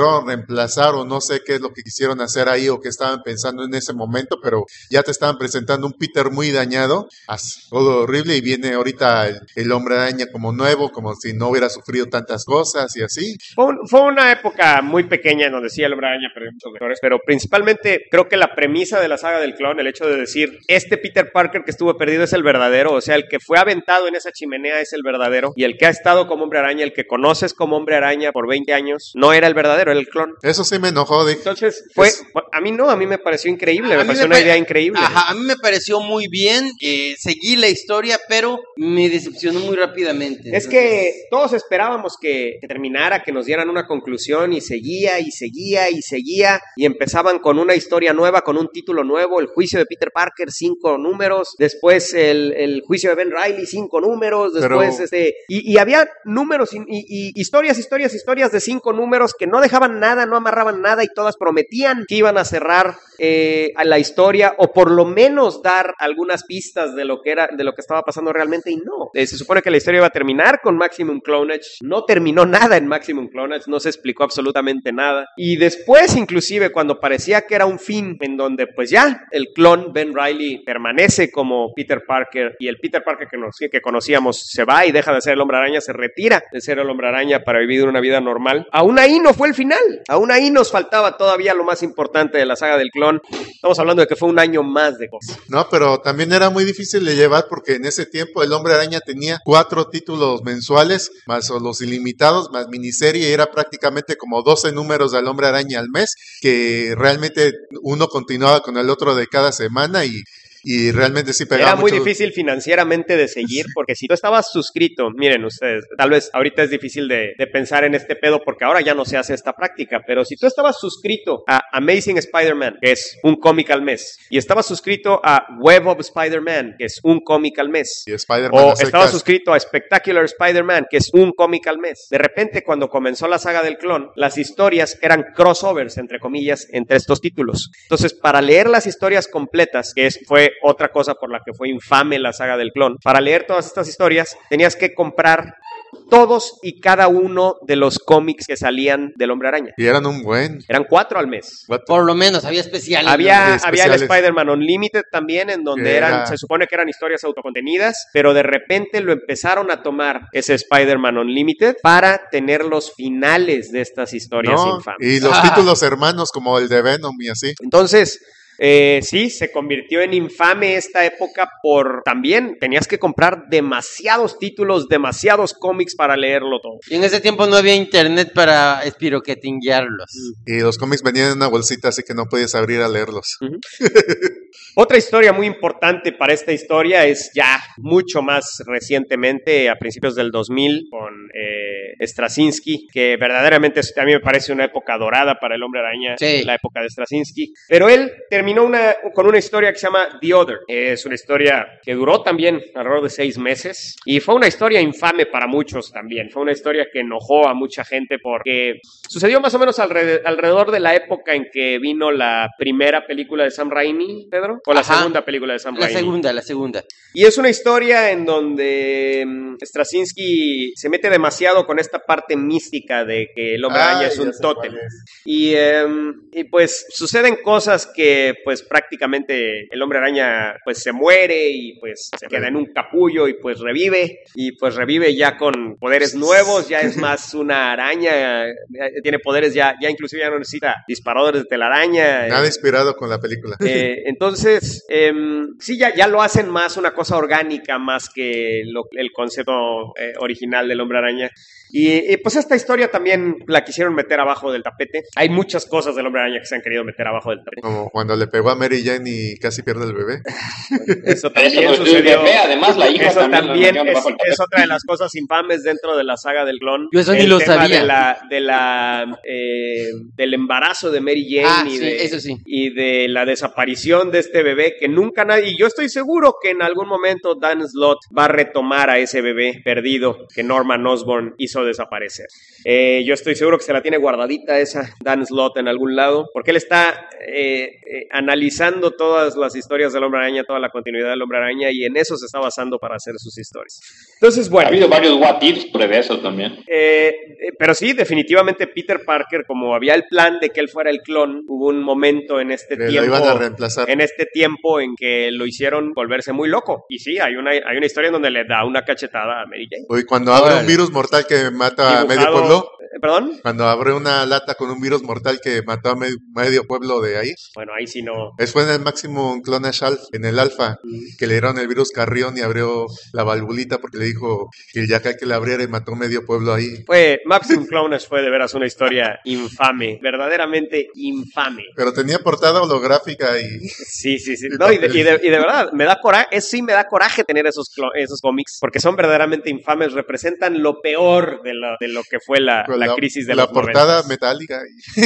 quisieron reemplazar o no sé qué es lo que quisieron hacer ahí o qué estaban pensando en ese momento, pero ya te estaban presentando un Peter muy dañado, así, todo horrible, y viene ahorita el, el Hombre Araña como nuevo, como si no hubiera sufrido tantas cosas y así. Fue, un, fue una época muy pequeña en donde sí el Hombre Araña perdió muchos mejores, pero principalmente creo que la premisa de la saga del clon, el hecho de decir, este Peter Parker que estuvo perdido es el verdadero, o sea, el que fue aventado en esa chimenea es el verdadero, y el que ha estado como Hombre Araña, el que conoces como Hombre Araña por veinte años, no era el verdadero, era el clon. Eso sí me enojó, Dick. Entonces, fue, Es- a mí no, a mí me pareció increíble, A me mí pareció me una pare- idea increíble. Ajá, a mí me pareció muy bien, eh, seguí la historia, pero me decepcionó muy rápidamente. Es que todos esperábamos que, que terminara, que nos dieran una conclusión y seguía y seguía y seguía y empezaban con una historia nueva, con un título nuevo, el juicio de Peter Parker, cinco números, después el, el juicio de Ben Reilly, cinco números, después Pero- este... Y, y había números y, y- y historias, historias, historias de cinco números que no dejaban nada, no amarraban nada y todas prometían que iban a cerrar eh, a la historia o por lo menos dar algunas pistas de lo que era, de lo que estaba pasando realmente y no. Eh, se supone que la historia iba a terminar con Maximum Clonage, no terminó nada en Maximum Clonage, no se explicó absolutamente nada. Y después, inclusive, cuando parecía que era un fin en donde pues ya el clon Ben Reilly permanece como Peter Parker y el Peter Parker que, nos, que conocíamos se va y deja de ser el Hombre Araña, se retira de ser el Hombre Araña para vivir una vida normal. Aún ahí no fue el final, aún ahí nos faltaba todavía lo más importante de la saga del clon. Estamos hablando de que fue un año más de cosas. No, pero también era muy difícil de llevar porque en ese tiempo el Hombre Araña tenía cuatro títulos mensuales, más los ilimitados, más miniserie, y era prácticamente como doce números del Hombre Araña al mes, que realmente uno continuaba con el otro de cada semana y, y realmente sí pegaba Era muy mucho. difícil financieramente de seguir, porque si tú estabas suscrito, miren ustedes, tal vez ahorita es difícil de, de pensar en este pedo porque ahora ya no se hace esta práctica, pero si tú estabas suscrito a Amazing Spider-Man, que es un cómic al mes, y estabas suscrito a Web of Spider-Man, que es un cómic al mes, Y Spider-Man o a secas. estabas suscrito a Spectacular Spider-Man, que es un cómic al mes. De repente, cuando comenzó la saga del clon, las historias eran crossovers, entre comillas, entre estos títulos. Entonces, para leer las historias completas, que es, fue otra cosa por la que fue infame la saga del clon, para leer todas estas historias, tenías que comprar todos y cada uno de los cómics que salían del Hombre Araña. Y eran un buen. Eran cuatro al mes. What the- Por lo menos, había especiales. Había, Los había el especiales. Spider-Man Unlimited también, en donde Que eran, era- se supone que eran historias autocontenidas, pero de repente lo empezaron a tomar ese Spider-Man Unlimited para tener los finales de estas historias ¿no? infames. Y los Ah. títulos hermanos como el de Venom y así. Entonces, eh, sí, se convirtió en infame esta época por también tenías que comprar demasiados títulos, demasiados cómics para leerlo todo. Y en ese tiempo no había internet para espiroquetinguearlos. Y los cómics venían en una bolsita, así que no podías abrir a leerlos. Otra historia muy importante para esta historia es ya mucho más recientemente, a principios del dos mil, con eh, Straczynski, que verdaderamente a mí me parece una época dorada para el Hombre Araña, Sí. la época de Straczynski. Pero él terminó una, con una historia que se llama The Other. Es una historia que duró también alrededor de seis meses y fue una historia infame para muchos también. Fue una historia que enojó a mucha gente porque sucedió más o menos alrededor, alrededor de la época en que vino la primera película de Sam Raimi, Pedro, o la Ajá. segunda película de Sam La Raimi. segunda, la segunda. Y es una historia en donde mm, Straczynski se mete demasiado con esta parte mística de que el Hombre Araña Ay, es un ya sé tótem. cuál es. Y, em, y pues suceden cosas que pues prácticamente el Hombre Araña pues se muere y pues se queda en un capullo y pues revive. Y pues revive ya con poderes nuevos, ya es más una araña, ya tiene poderes ya, ya inclusive ya no necesita disparadores de telaraña. Nada inspirado con la película. Eh, entonces, em, sí, ya, ya lo hacen más una cosa orgánica, más que lo- el concepto eh, original del Hombre Araña. Y, y, pues esta historia también la quisieron meter abajo del tapete. Hay muchas cosas del Hombre Araña que se han querido meter abajo del tapete. Como cuando le pegó a Mary Jane y casi pierde el bebé. Eso Pero también eso no es sucedió. bebé, además la hija Eso también, también lo metieron es, debajo del tapete. es otra de las cosas infames dentro de la saga del clon. Yo eso ni El lo tema sabía. De la, de la, eh, del embarazo de Mary Jane Ah, y, sí, de, eso sí. y de la desaparición de este bebé que nunca nadie... Y yo estoy seguro que en algún momento Dan Slott va a retomar a ese bebé perdido que Norman Osborn hizo desaparecer. Eh, yo estoy seguro que se la tiene guardadita esa Dan Slott en algún lado, porque él está eh, eh, analizando todas las historias del Hombre Araña, toda la continuidad del Hombre Araña, y en eso se está basando para hacer sus historias. Entonces, bueno. Ha habido varios what ifs sobre eso también. Eh, eh, pero sí, definitivamente Peter Parker, como había el plan de que él fuera el clon, hubo un momento en este Que lo tiempo. iban a reemplazar. En este tiempo en que lo hicieron volverse muy loco. Y sí, hay una, hay una historia en donde le da una cachetada a Mary Jane. Uy, cuando abre Órale. un virus mortal que mata a Dibujado- medio pueblo. eh, ¿Perdón? Cuando abre una lata con un virus mortal que mató a medio, medio pueblo de ahí. Bueno, ahí sí no. Es fue en el Maximum Clonage Alpha, en el Alpha, que le dieron el virus Carrión y abrió la valvulita porque le dijo que ya que le abriera y mató medio pueblo ahí. Fue, Maximum Clonage fue de veras una historia infame, verdaderamente infame. Pero tenía portada holográfica y Sí, sí, sí. No, y, de, y, de, y de verdad, me da coraje, es, sí me da coraje tener esos, clo- esos cómics, porque son verdaderamente infames, representan lo peor de lo, de lo que fue la, con la crisis de la los portada noventas. metálica. Y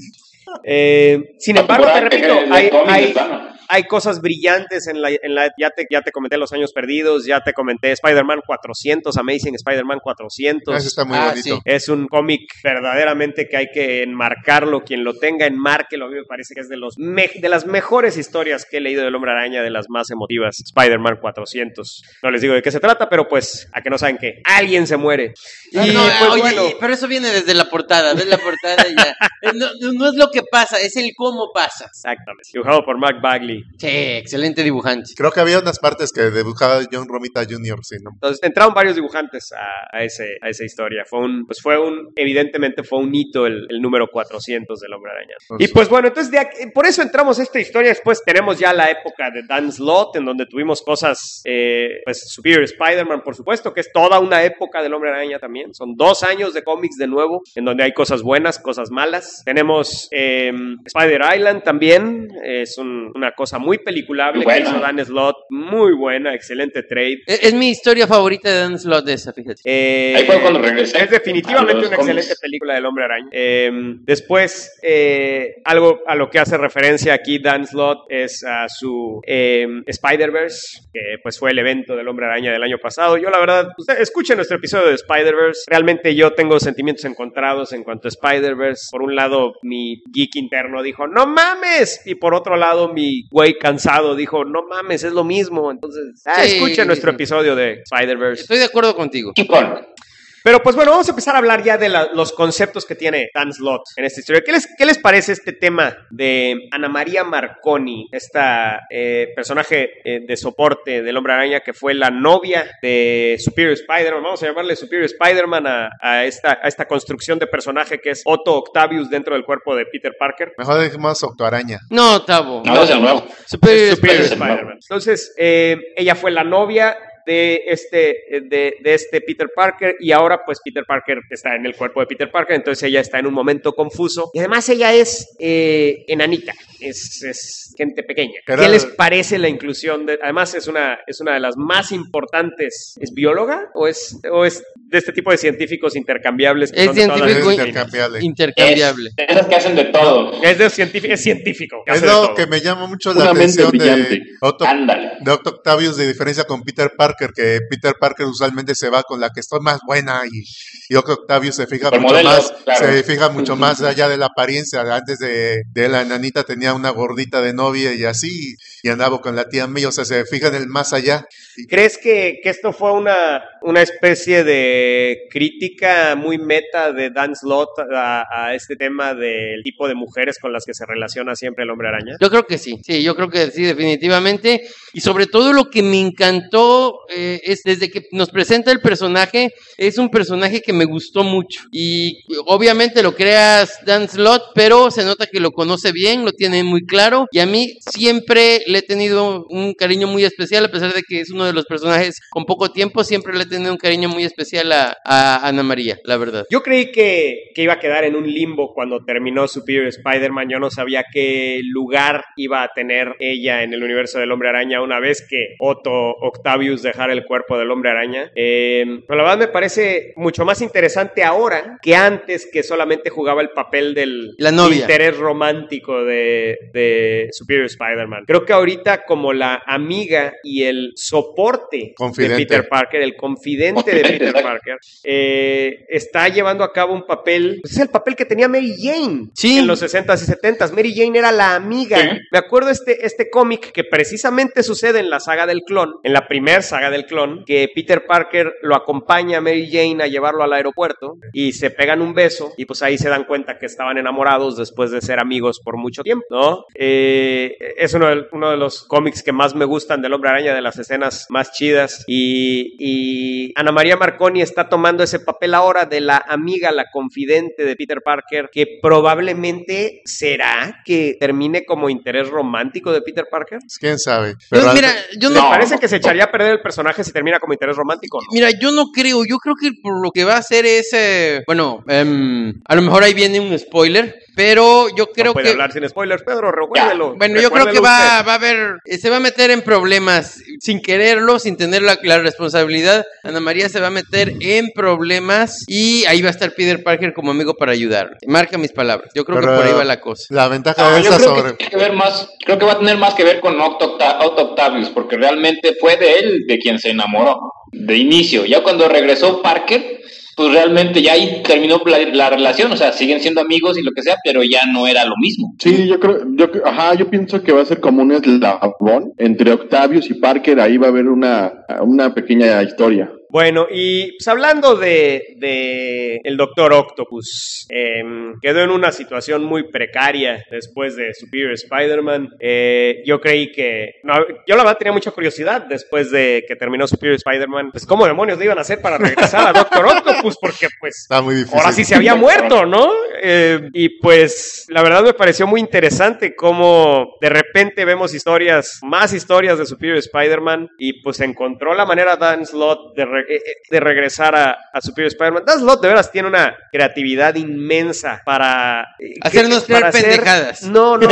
Eh, sin embargo, te Temporada repito, de- de hay, cómics hay, de plano. hay cosas brillantes en la, en la ya, te, ya te comenté Los Años Perdidos, ya te comenté Spider-Man cuatrocientos, Amazing Spider-Man cuatrocientos. Eso está muy Ah, bonito. sí. Es un cómic verdaderamente que hay que enmarcarlo. Quien lo tenga, enmárquelo. A mí me parece que es de, los me- de las mejores historias que he leído del Hombre Araña, de las más emotivas. Spider-Man cuatrocientos. No les digo de qué se trata, pero pues, a que no saben que alguien se muere. Y Ah, no, pues oye, bueno, y- pero eso viene desde la portada, ves la portada y ya. Eh, No, no- no es lo que pasa, es el cómo pasa. exactamente. Dibujado por Mark Bagley. Sí, excelente dibujante. Creo que había unas partes que dibujaba John Romita junior Sí, ¿no? Entonces entraron varios dibujantes a, a, ese, a esa historia. Fue un, pues fue un, evidentemente fue un hito el, el número cuatrocientos del Hombre Araña. Y pues bueno, entonces de aquí- por eso entramos a esta historia. Después tenemos ya la época de Dan Slott, en donde tuvimos cosas, eh, pues Superior Spider-Man, por supuesto, que es toda una época del Hombre Araña también. Son dos años de cómics de nuevo, en donde hay cosas buenas, cosas malas. Tenemos eh, Spider Island también, es un- una cosa muy peliculable Muy que buena. hizo Dan Slott, muy buena, excelente trade. Es, es mi historia favorita de Dan Slott esa, fíjate. Eh, Ahí fue cuando regresé Es definitivamente a los una cómics. excelente película del Hombre Araña. Eh, después, eh, algo a lo que hace referencia aquí Dan Slott es a su eh, Spider-Verse, que pues fue el evento del Hombre Araña del año pasado. Yo la verdad, usted, escuchen nuestro episodio de Spider-Verse. Realmente yo tengo sentimientos encontrados en cuanto a Spider-Verse. Por un lado, mi geek interno dijo, ¡no mames! Y por otro lado, mi güey cansado dijo, ¡no mames! Es lo mismo. Entonces, ah, Sí, escuchen nuestro sí. episodio de Spider-Verse. Estoy de acuerdo contigo. Chingón. Pero pues bueno, vamos a empezar a hablar ya de la- los conceptos que tiene Dan Slott en esta historia. ¿Qué les, qué les parece este tema de Ana María Marconi, esta eh, personaje eh, de soporte del Hombre Araña que fue la novia de Superior Spider-Man? Vamos a llamarle Superior Spider-Man a, a esta, a esta construcción de personaje que es Otto Octavius dentro del cuerpo de Peter Parker. Mejor dijimos Octoaraña. No, Tavo. No, es el nuevo. Superior Superior Spider-Man. Spider-Man. Entonces, eh, ella fue la novia de este, de, de este Peter Parker y ahora pues Peter Parker está en el cuerpo de Peter Parker, entonces ella está en un momento confuso y además ella es eh, enanita, es, es gente pequeña. Era- ¿Qué les parece la inclusión? De, además es una, es una de las más importantes, ¿es bióloga o es, o es de este tipo de científicos intercambiables? Que Es son de todas las científico Es disciplinas? intercambiable. Intercambiable. Es, esas que hacen de todo. Es de científico, es científico. que Es hace de lo todo. que me llama mucho la Una mente atención de brillante. Otto, Ándale. de Otto Octavius, de diferencia con Peter Parker, que Peter Parker usualmente se va con la que estoy más buena y, y Otto Octavius se fija Por mucho modelo, más, claro. se fija mucho más allá de la apariencia. Antes de, de la enanita tenía una gordita de novia y así, y andaba con la tía May, o sea, se fija en el más allá. ¿Crees que, que esto fue una, una especie de crítica muy meta de Dan Slott a, a este tema del tipo de mujeres con las que se relaciona siempre el Hombre Araña? Yo creo que sí, sí, yo creo que sí, definitivamente. Y sobre todo lo que me encantó eh, es desde que nos presenta el personaje, es un personaje que me gustó mucho. Y obviamente lo creas Dan Slott, pero se nota que lo conoce bien, lo tiene muy claro. Y a mí siempre le he tenido un cariño muy especial, a pesar de que es uno de los personajes con poco tiempo, siempre le he tenido un cariño muy especial a, a Ana María, la verdad. Yo creí que, que iba a quedar en un limbo cuando terminó Superior Spider-Man. Yo no sabía qué lugar iba a tener ella en el universo del Hombre Araña una vez que Otto Octavius dejara el cuerpo del Hombre Araña. Eh, pero la verdad me parece mucho más interesante ahora que antes, que solamente jugaba el papel del La novia. interés romántico de, de, de Superior Spider-Man. Creo que ahorita como la amiga y el soporte Confidente. de Peter Parker, el confidente de Peter Parker, eh, está llevando a cabo un papel, pues es el papel que tenía Mary Jane Sí. en los sesentas y setentas. Mary Jane era la amiga. Sí. Me acuerdo este, este cómic que precisamente sucede en la saga del clon, en la primer saga del clon, que Peter Parker lo acompaña a Mary Jane a llevarlo al aeropuerto y se pegan un beso y pues ahí se dan cuenta que estaban enamorados después de ser amigos por mucho tiempo, ¿no? Eh, es uno de, uno de los cómics que más me gustan del Hombre Araña, de las escenas más chidas, y, y Ana María Marconi está tomando ese papel ahora de la amiga, la confidente de Peter Parker, que probablemente será que termine como interés romántico de Peter Parker. Pues, ¿quién sabe? Pues Pero mira, yo ¿Me no, parece que se echaría a perder el personaje si termina como interés romántico? ¿No? Mira, yo no creo, yo creo que por lo que va a hacer es, eh, bueno, em, a lo mejor ahí viene un spoiler, pero yo creo No puede que... hablar sin spoilers, Pedro, recuérdelo. Bueno, yo creo que Recuérdelo va, usted. va a haber, eh, se va a meter en problemas sin quererlo, sin tener la, la responsabilidad. Ana María se va a meter en problemas y ahí va a estar Peter Parker como amigo para ayudarle. Marca mis palabras. Yo creo Pero que por ahí va la cosa. la ventaja Ah, de yo esa creo sobre... que tiene que ver más, creo que va a tener más que ver con Otto, Octa- Otto Octavius, porque realmente fue de él de quien se enamoró de inicio. Ya cuando regresó Parker, pues realmente ya ahí terminó la, la relación, o sea, siguen siendo amigos y lo que sea, pero ya no era lo mismo. Sí, yo creo, yo, ajá, yo pienso que va a ser como un eslabón entre Octavius y Parker, ahí va a haber una, una pequeña historia. Bueno, y pues hablando de, de el Doctor Octopus, eh, quedó en una situación muy precaria después de Superior Spider-Man. Eh, yo creí que... No, yo la verdad tenía mucha curiosidad después de que terminó Superior Spider-Man. Pues cómo demonios le iban a hacer para regresar a Doctor Octopus, porque pues... Está muy difícil. Ahora sí se había muerto, ¿no? Eh, y pues la verdad me pareció muy interesante cómo de repente vemos historias, más historias de Superior Spider-Man, y pues encontró la manera Dan Slott de, re- eh, de regresar a, a Superior Spider-Man. Dan Slott de veras tiene una creatividad inmensa para... eh, Hacernos que- para creer pendejadas. No, no.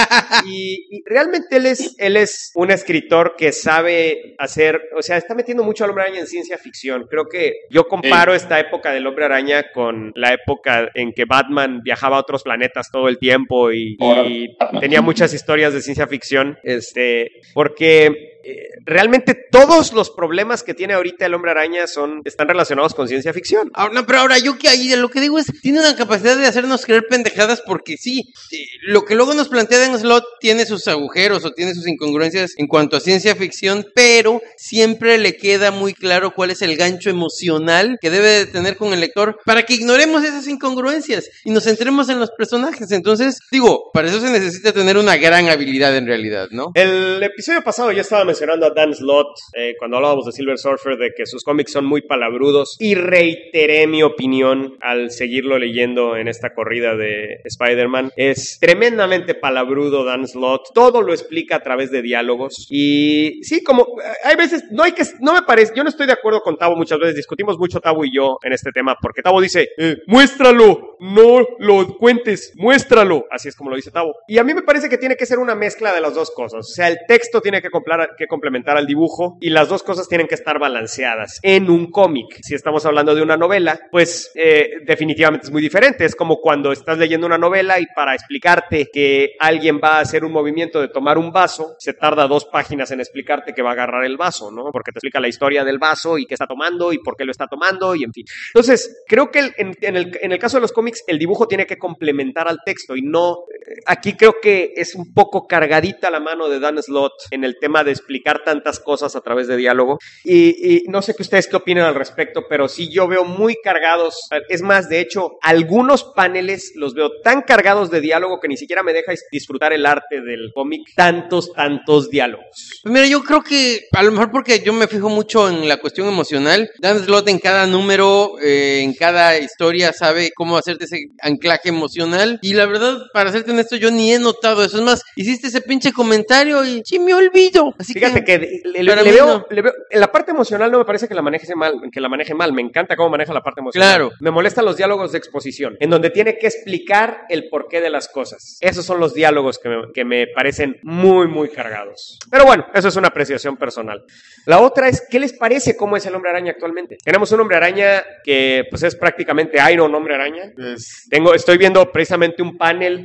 Y, y realmente él es, él es un escritor que sabe hacer, o sea, está metiendo mucho al Hombre Araña en ciencia ficción. Creo que yo comparo esta época del Hombre Araña con la época en que Batman viajaba a otros planetas todo el tiempo y, y tenía muchas historias de ciencia ficción, este, porque eh, realmente todos los problemas que tiene ahorita el Hombre Araña son, están relacionados con ciencia ficción. Ahora, no, pero ahora yo que ahí de lo que digo es, tiene una capacidad de hacernos creer pendejadas porque sí, eh, lo que luego nos plantea Dan Slott tiene sus agujeros o tiene sus incongruencias en cuanto a ciencia ficción, pero siempre le queda muy claro cuál es el gancho emocional que debe de tener con el lector para que ignoremos esas incongruencias y nos centremos en los personajes. Entonces, digo, para eso se necesita tener una gran habilidad en realidad, ¿no? El episodio pasado ya estaba mencionando a Dan Slott eh, cuando hablábamos de Silver Surfer, de que sus cómics son muy palabrudos, y reiteré mi opinión al seguirlo leyendo en esta corrida de Spider-Man. Es tremendamente palabrudo Dan Slott, todo lo explica a través de diálogos, y sí, como hay veces, no hay que, no me parece, yo no estoy de acuerdo con Tavo, muchas veces discutimos mucho Tavo y yo en este tema, porque Tavo dice, eh, muéstralo, no lo cuentes, muéstralo, así es como lo dice Tavo, y a mí me parece que tiene que ser una mezcla de las dos cosas, o sea, el texto tiene que, complar, que complementar al dibujo, y las dos cosas tienen que estar balanceadas en un cómic. Si estamos hablando de una novela, pues eh, definitivamente es muy diferente, es como cuando estás leyendo una novela y para explicarte que alguien va a hacer un movimiento de tomar un vaso, se tarda dos páginas en explicarte que va a agarrar el vaso, ¿no? Porque te explica la historia del vaso y qué está tomando y por qué lo está tomando y en fin. Entonces, creo que el, en, en, el, en el caso de los cómics, el dibujo tiene que complementar al texto y no... Aquí creo que es un poco cargadita la mano de Dan Slott en el tema de explicar tantas cosas a través de diálogo. Y, y no sé que ustedes qué opinan al respecto, pero sí yo veo muy cargados. Es más, de hecho, algunos paneles los veo tan cargados de diálogo que ni siquiera me deja disfrutar el arte del cómic. Tantos, tantos diálogos. Pues mira, yo creo que a lo mejor porque yo me fijo mucho en la cuestión emocional. Dan Slott en cada número, eh, en cada historia sabe cómo hacerte ese anclaje emocional. Y la verdad, para serte honesto, yo ni he notado eso. Es más, hiciste ese pinche comentario y sí me olvido. Así Fíjate que, que le, le, para le mí veo, no. le veo, en la parte emocional no me parece que la maneje mal, que la maneje mal. Me encanta cómo maneja la parte emocional. Claro. Me molestan los diálogos de exposición, en donde tiene que explicar el porqué de las cosas. Esos son los diálogos que me, que me parecen muy, muy cargados. Pero bueno, eso es una apreciación personal. La otra es, ¿qué les parece cómo es el Hombre Araña actualmente? Tenemos un Hombre Araña que pues es prácticamente Iron Hombre Araña. Es- Tengo, estoy viendo precisamente un panel en donde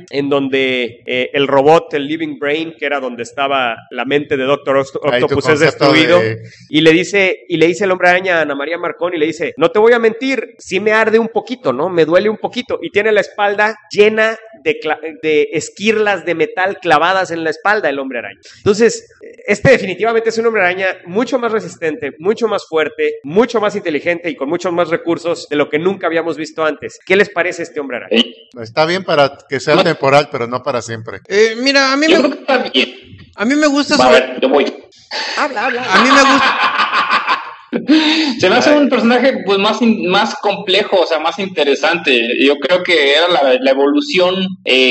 donde eh, el robot, el Living Brain, que era donde estaba la mente de Doctor Octopus, es destruido, de... y le dice y le dice el Hombre Araña a Ana María Marconi, le dice, no te voy a mentir, sí me arde un poquito, ¿no? Me duele un poquito, y tiene la espalda llena de, de esquirlas de metal clavadas en la espalda el Hombre Araña. Entonces, este definitivamente es un Hombre Araña mucho más resistente, mucho más fuerte, mucho más inteligente y con muchos más recursos de lo que nunca habíamos visto antes. ¿Qué les parece este Hombre Araña? Está bien para que sea no. temporal, pero no para siempre. Eh, mira, a mí yo me creo que está bien. A mí me gusta Va, sobre... a ver, yo voy. Habla, habla. A mí me gusta... Se me hace un personaje pues más, in, más complejo, o sea, más interesante. Yo creo que era la, la evolución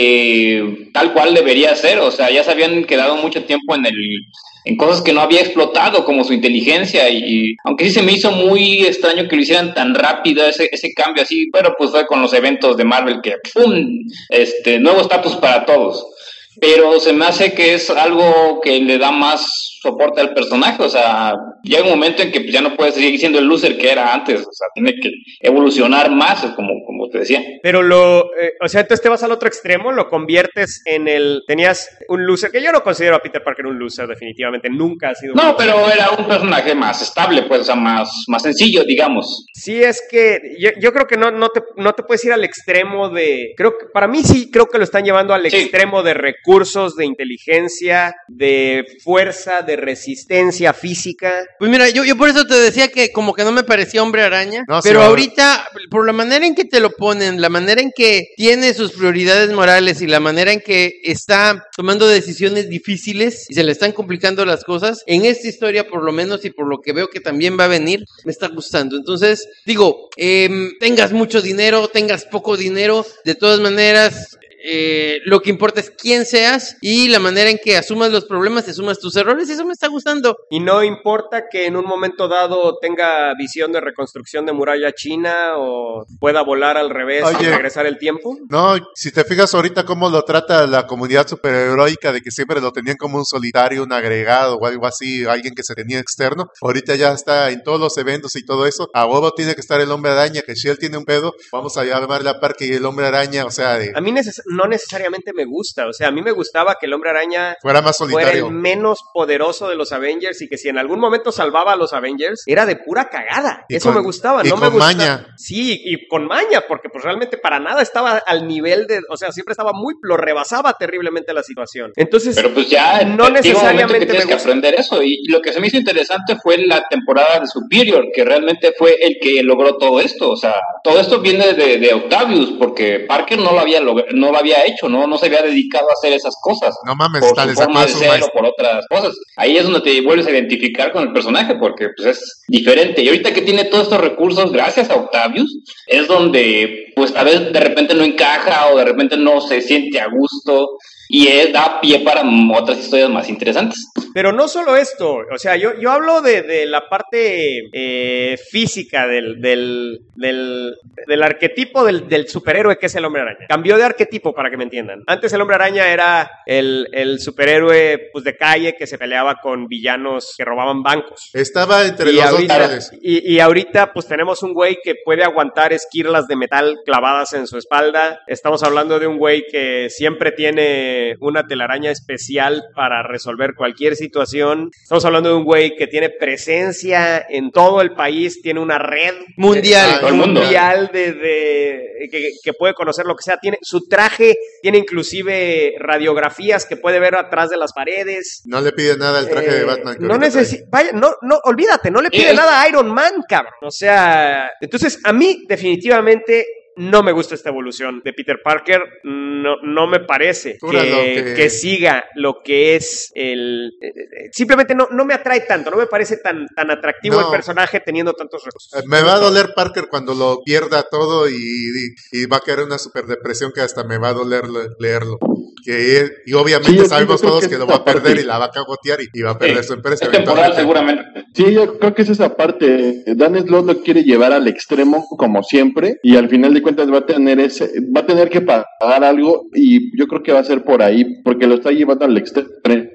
eh, tal cual debería ser. O sea, ya se habían quedado mucho tiempo en el en cosas que no había explotado, como su inteligencia. Y, y aunque sí se me hizo muy extraño que lo hicieran tan rápido ese, ese cambio así, pero pues fue con los eventos de Marvel que ¡pum! Este, nuevo estatus para todos. Pero se me hace que es algo que le da más soporte al personaje. O sea, llega un momento en que ya no puede seguir siendo el loser que era antes. O sea, tiene que evolucionar más, como, como te decía. Pero lo, eh, o sea, entonces te vas al otro extremo, lo conviertes en el, tenías un loser, que yo no considero a Peter Parker un loser, definitivamente, nunca ha sido un No, loser. pero era un personaje más estable, pues, o sea, más, más sencillo, digamos. Sí, es que yo, yo creo que no, no, te, no te puedes ir al extremo de, creo que, para mí sí, creo que lo están llevando al sí. extremo de recursos, de inteligencia, de fuerza, de resistencia física. Pues mira, yo, yo por eso te decía que como que no me parecía Hombre Araña, no, pero sí, ahorita, por la manera en que te lo ponen, la manera en que tiene sus prioridades morales y la manera en que está tomando decisiones difíciles y se le están complicando las cosas, en esta historia por lo menos y por lo que veo que también va a venir, me está gustando. Entonces, digo, eh, tengas mucho dinero, tengas poco dinero, de todas maneras... Eh, lo que importa es quién seas y la manera en que asumas los problemas, asumas tus errores, y eso me está gustando. Y no importa que en un momento dado tenga visión de reconstrucción de muralla china o pueda volar al revés Oye, y regresar el tiempo. No, si te fijas ahorita cómo lo trata la comunidad superheroica, de que siempre lo tenían como un solitario, un agregado o algo así, alguien que se tenía externo, ahorita ya está en todos los eventos y todo eso. A huevo tiene que estar el Hombre Araña, que si él tiene un pedo, vamos a llamarle a Parque y el Hombre Araña, o sea, de... A mí neces- no necesariamente me gusta, o sea, a mí me gustaba que el Hombre Araña fuera más fuera solitario, el menos poderoso de los Avengers y que si en algún momento salvaba a los Avengers, era de pura cagada. Y Eso con- me gustaba, y no con me gustaba. maña. Sí, y con maña, porque pues realmente para nada estaba al nivel de, o sea, siempre estaba muy, lo rebasaba terriblemente la situación. Entonces, Pero pues ya no llega un momento necesariamente que tienes me que gusta. aprender eso. Y lo que se me hizo interesante fue la temporada de Superior, que realmente fue el que logró todo esto. O sea, todo esto viene de, de Octavius, porque Parker no lo había log- no lo había hecho, no, no se había dedicado a hacer esas cosas. No mames, Por está su le sacó forma a de su ser maestro. o por otras cosas. Ahí es donde te vuelves a identificar con el personaje, porque pues es diferente. Y ahorita que tiene todos estos recursos, gracias a Octavius, es donde pues a veces de repente no encaja o de repente no se siente a gusto. Y es, da pie para otras historias más interesantes. Pero no solo esto, o sea, yo, yo hablo de, de la parte eh, física del, del, del, del arquetipo del, del superhéroe que es el Hombre Araña. Cambió de arquetipo para que me entiendan. Antes el Hombre Araña era el, el superhéroe pues, de calle que se peleaba con villanos que robaban bancos. Estaba entre Y los ahorita, dos grandes. y, y ahorita pues tenemos un güey que puede aguantar esquirlas de metal clavadas en su espalda. Estamos hablando de un güey que siempre tiene una telaraña especial para resolver cualquier situación. Estamos hablando de un güey que tiene presencia en todo el país, tiene una red Mundial. eh, Todo el mundo. mundial de, de que, que puede conocer lo que sea. Tiene su traje, tiene inclusive radiografías que puede ver atrás de las paredes. No le pide nada el traje Eh, de Batman. que no ahorita trae. necesita, vaya, no, no, olvídate, no le pide Sí. nada a Iron Man, cabrón. O sea, entonces a mí definitivamente no me gusta esta evolución de Peter Parker. No, no me parece Júralo que, que- que siga lo que es el... eh, eh, simplemente no, no me atrae tanto, no me parece tan, tan atractivo No. el personaje teniendo tantos recursos. Eh, Me va a doler Parker cuando lo pierda todo y, y, y va a caer una super depresión que hasta me va a doler le- leerlo. Que él- y obviamente Sí, yo sabemos creo todos que que es lo va a esta parte. perder y la va a cagotear y, y va a perder Sí. su empresa. Es temporal eventualmente. seguramente. Sí, yo creo que es esa parte. Dan Slott lo quiere llevar al extremo como siempre y al final de cuentas va a tener ese, va a tener que pagar algo y yo creo que va a ser por ahí porque lo está llevando al extremo.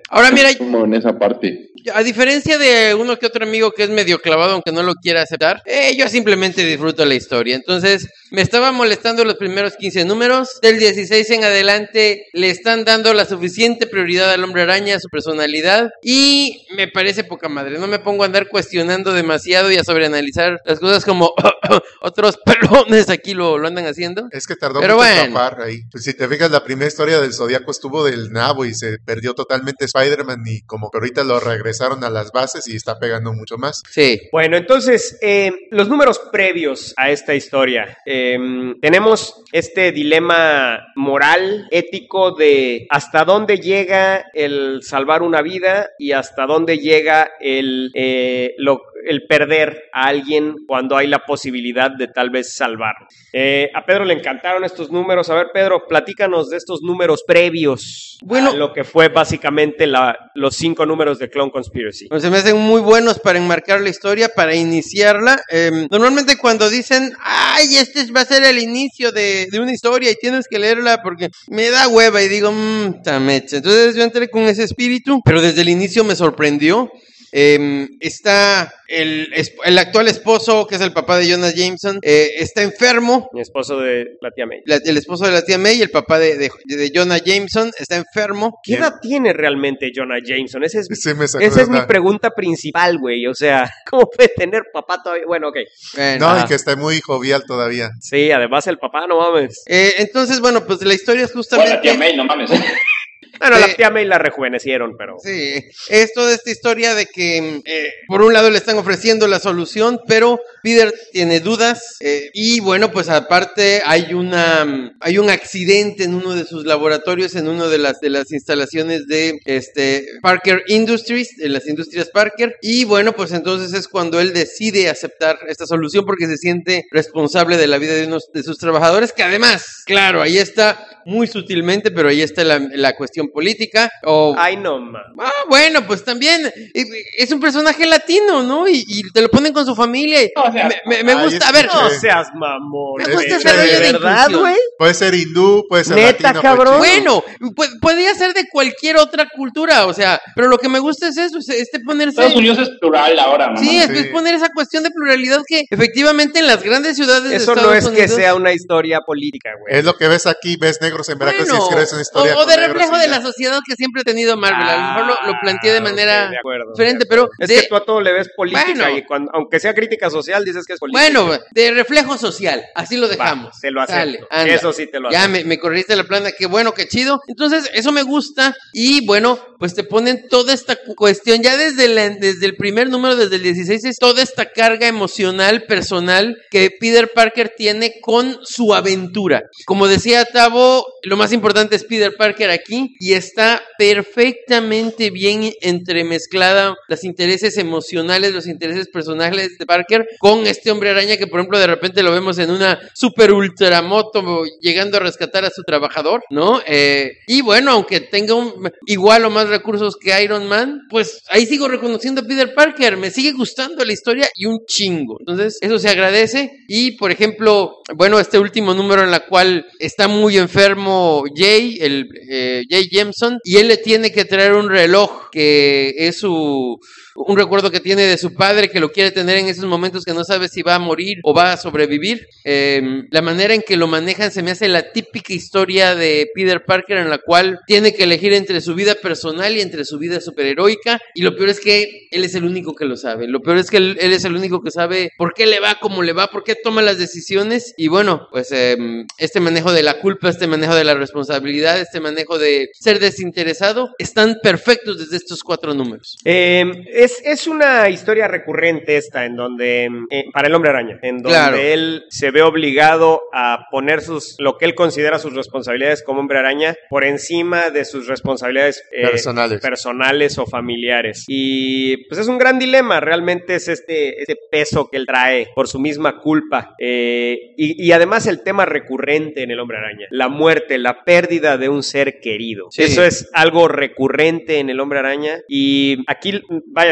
Ahora mira, Como en esa parte. a diferencia de uno que otro amigo que es medio clavado, aunque no lo quiera aceptar, eh, yo simplemente disfruto la historia. Entonces, me estaba molestando los primeros quince números. Del dieciséis en adelante le están dando la suficiente prioridad al Hombre Araña, a su personalidad, y me parece poca madre. No me pongo a andar cuestionando demasiado y a sobreanalizar las cosas como otros pelones aquí lo, lo andan haciendo. Es que tardó Pero mucho en bueno. tapar ahí. Pues si te fijas, la primera historia del Zodíaco estuvo del nabo y se perdió totalmente Spider-Man y como que ahorita lo regresaron a las bases y está pegando mucho más. Sí. Bueno, entonces, eh, los números previos a esta historia. Eh, tenemos este dilema moral, ético de hasta dónde llega el salvar una vida y hasta dónde llega el, eh, lo, el perder a alguien cuando hay la posibilidad de tal vez salvarlo. Eh, a Pedro le encantaron estos números. A ver, Pedro, platícanos de estos números previos Bueno. a lo que fue básicamente la, los cinco números de Clone Conspiracy. Pues se me hacen muy buenos para enmarcar la historia, para iniciarla. Eh, normalmente cuando dicen, ay, este va a ser el inicio de, de una historia y tienes que leerla porque me da hueva y digo, mmm, tamecha. Entonces yo entré con ese espíritu, pero desde el inicio me sorprendió. Eh, está el, el actual esposo, que es el papá de Jonah Jameson, eh, está enfermo. Mi esposo de la tía May. La, el esposo de la tía May, el papá de, de, de Jonah Jameson, está enfermo. ¿Qué edad tiene realmente Jonah Jameson? Ese es, Sí, me sacó esa de es mi onda. pregunta principal, güey. O sea, ¿cómo puede tener papá todavía? Bueno, ok. Bueno, No, Ah. y que está muy jovial todavía. Sí, además el papá, no mames. eh, entonces, bueno, pues la historia es Bueno, justamente... la tía May, no mames. Bueno, Sí. la tía May la rejuvenecieron, pero... Sí, es toda esta historia de que eh, por un lado le están ofreciendo la solución, pero Peter tiene dudas eh, y bueno, pues aparte hay una hay un accidente en uno de sus laboratorios, en una de las de las instalaciones de este Parker Industries, de las industrias Parker, y bueno, pues entonces es cuando él decide aceptar esta solución porque se siente responsable de la vida de unos de sus trabajadores, que además, claro, ahí está muy sutilmente, pero ahí está la, la cuestión política o Ay, no, ma. Ah, bueno, pues también eh, es un personaje latino, ¿no? Y, y te lo ponen con su familia. y No, o sea, me me- me ay, gusta, es a ver, que- No Sí. seas mamón. Me gusta güey. ese rollo de ¿Verdad, inclusión. güey? Puede ser hindú, puede ser Neta, latino. cabrón. pues, chido. bueno, pu- podría ser de cualquier otra cultura, o sea, pero lo que me gusta es eso, es este ponerse... Estados Unidos es plural ahora, ¿no? Sí, es, Sí. es poner esa cuestión de pluralidad que efectivamente en las grandes ciudades de Eso Estados no es que Unidos- sea una historia política, güey. Es lo que ves aquí, ves negros en Veracruz Bueno, y crees una historia o, o con de negros reflejo y de ya. la sociedad que siempre ha tenido Marvel, a lo mejor lo, lo planteé de Ah, manera ok, de acuerdo, diferente, de pero acuerdo. Es de- que tú a todo le ves política Bueno. y cuando, aunque sea crítica social dices que es política. Bueno, de reflejo social, así lo dejamos. Va, te lo acepto. Sale, anda. Eso sí te lo Ya acepto. me, me corriste la plana, qué bueno, qué chido. Entonces, eso me gusta. Y bueno, pues te ponen toda esta cu- cuestión, ya desde, la- desde el primer número, desde el dieciséis, es toda esta carga emocional, personal, que Peter Parker tiene con su aventura. Como decía Tavo, lo más importante es Peter Parker aquí, y está perfectamente bien entremezclada los intereses emocionales, los intereses personales de Parker con este hombre araña que, por ejemplo, de repente lo vemos en una super ultramoto llegando a rescatar a su trabajador, ¿no? Eh, y bueno, aunque tenga un, igual o más recursos que Iron Man, pues ahí sigo reconociendo a Peter Parker, me sigue gustando la historia y un chingo. Entonces, eso se agradece. Y, por ejemplo, bueno, este último número en la cual está muy enfermo Jay, el eh, Jay Jameson, y él le tiene que traer un reloj que es su... un recuerdo que tiene de su padre que lo quiere tener en esos momentos que no sabe si va a morir o va a sobrevivir. Eh, la manera en que lo manejan se me hace la típica historia de Peter Parker en la cual tiene que elegir entre su vida personal y entre su vida superheroica, y lo peor es que él es el único que lo sabe. Lo peor es que él, él es el único que sabe por qué le va, cómo le va, por qué toma las decisiones. Y bueno, pues eh, este manejo de la culpa, este manejo de la responsabilidad, este manejo de ser desinteresado, están perfectos desde estos cuatro números. Eh, es, es una historia recurrente esta, en donde, eh, para el Hombre Araña, en donde Claro. él se ve obligado a poner sus, lo que él considera sus responsabilidades como Hombre Araña por encima de sus responsabilidades eh, Personales. personales o familiares. Y pues es un gran dilema, realmente es este, este peso que él trae por su misma culpa. Eh, y, y además el tema recurrente en el Hombre Araña, la muerte, la pérdida de un ser querido. Sí. Eso es algo recurrente en el Hombre Araña, y aquí, vaya,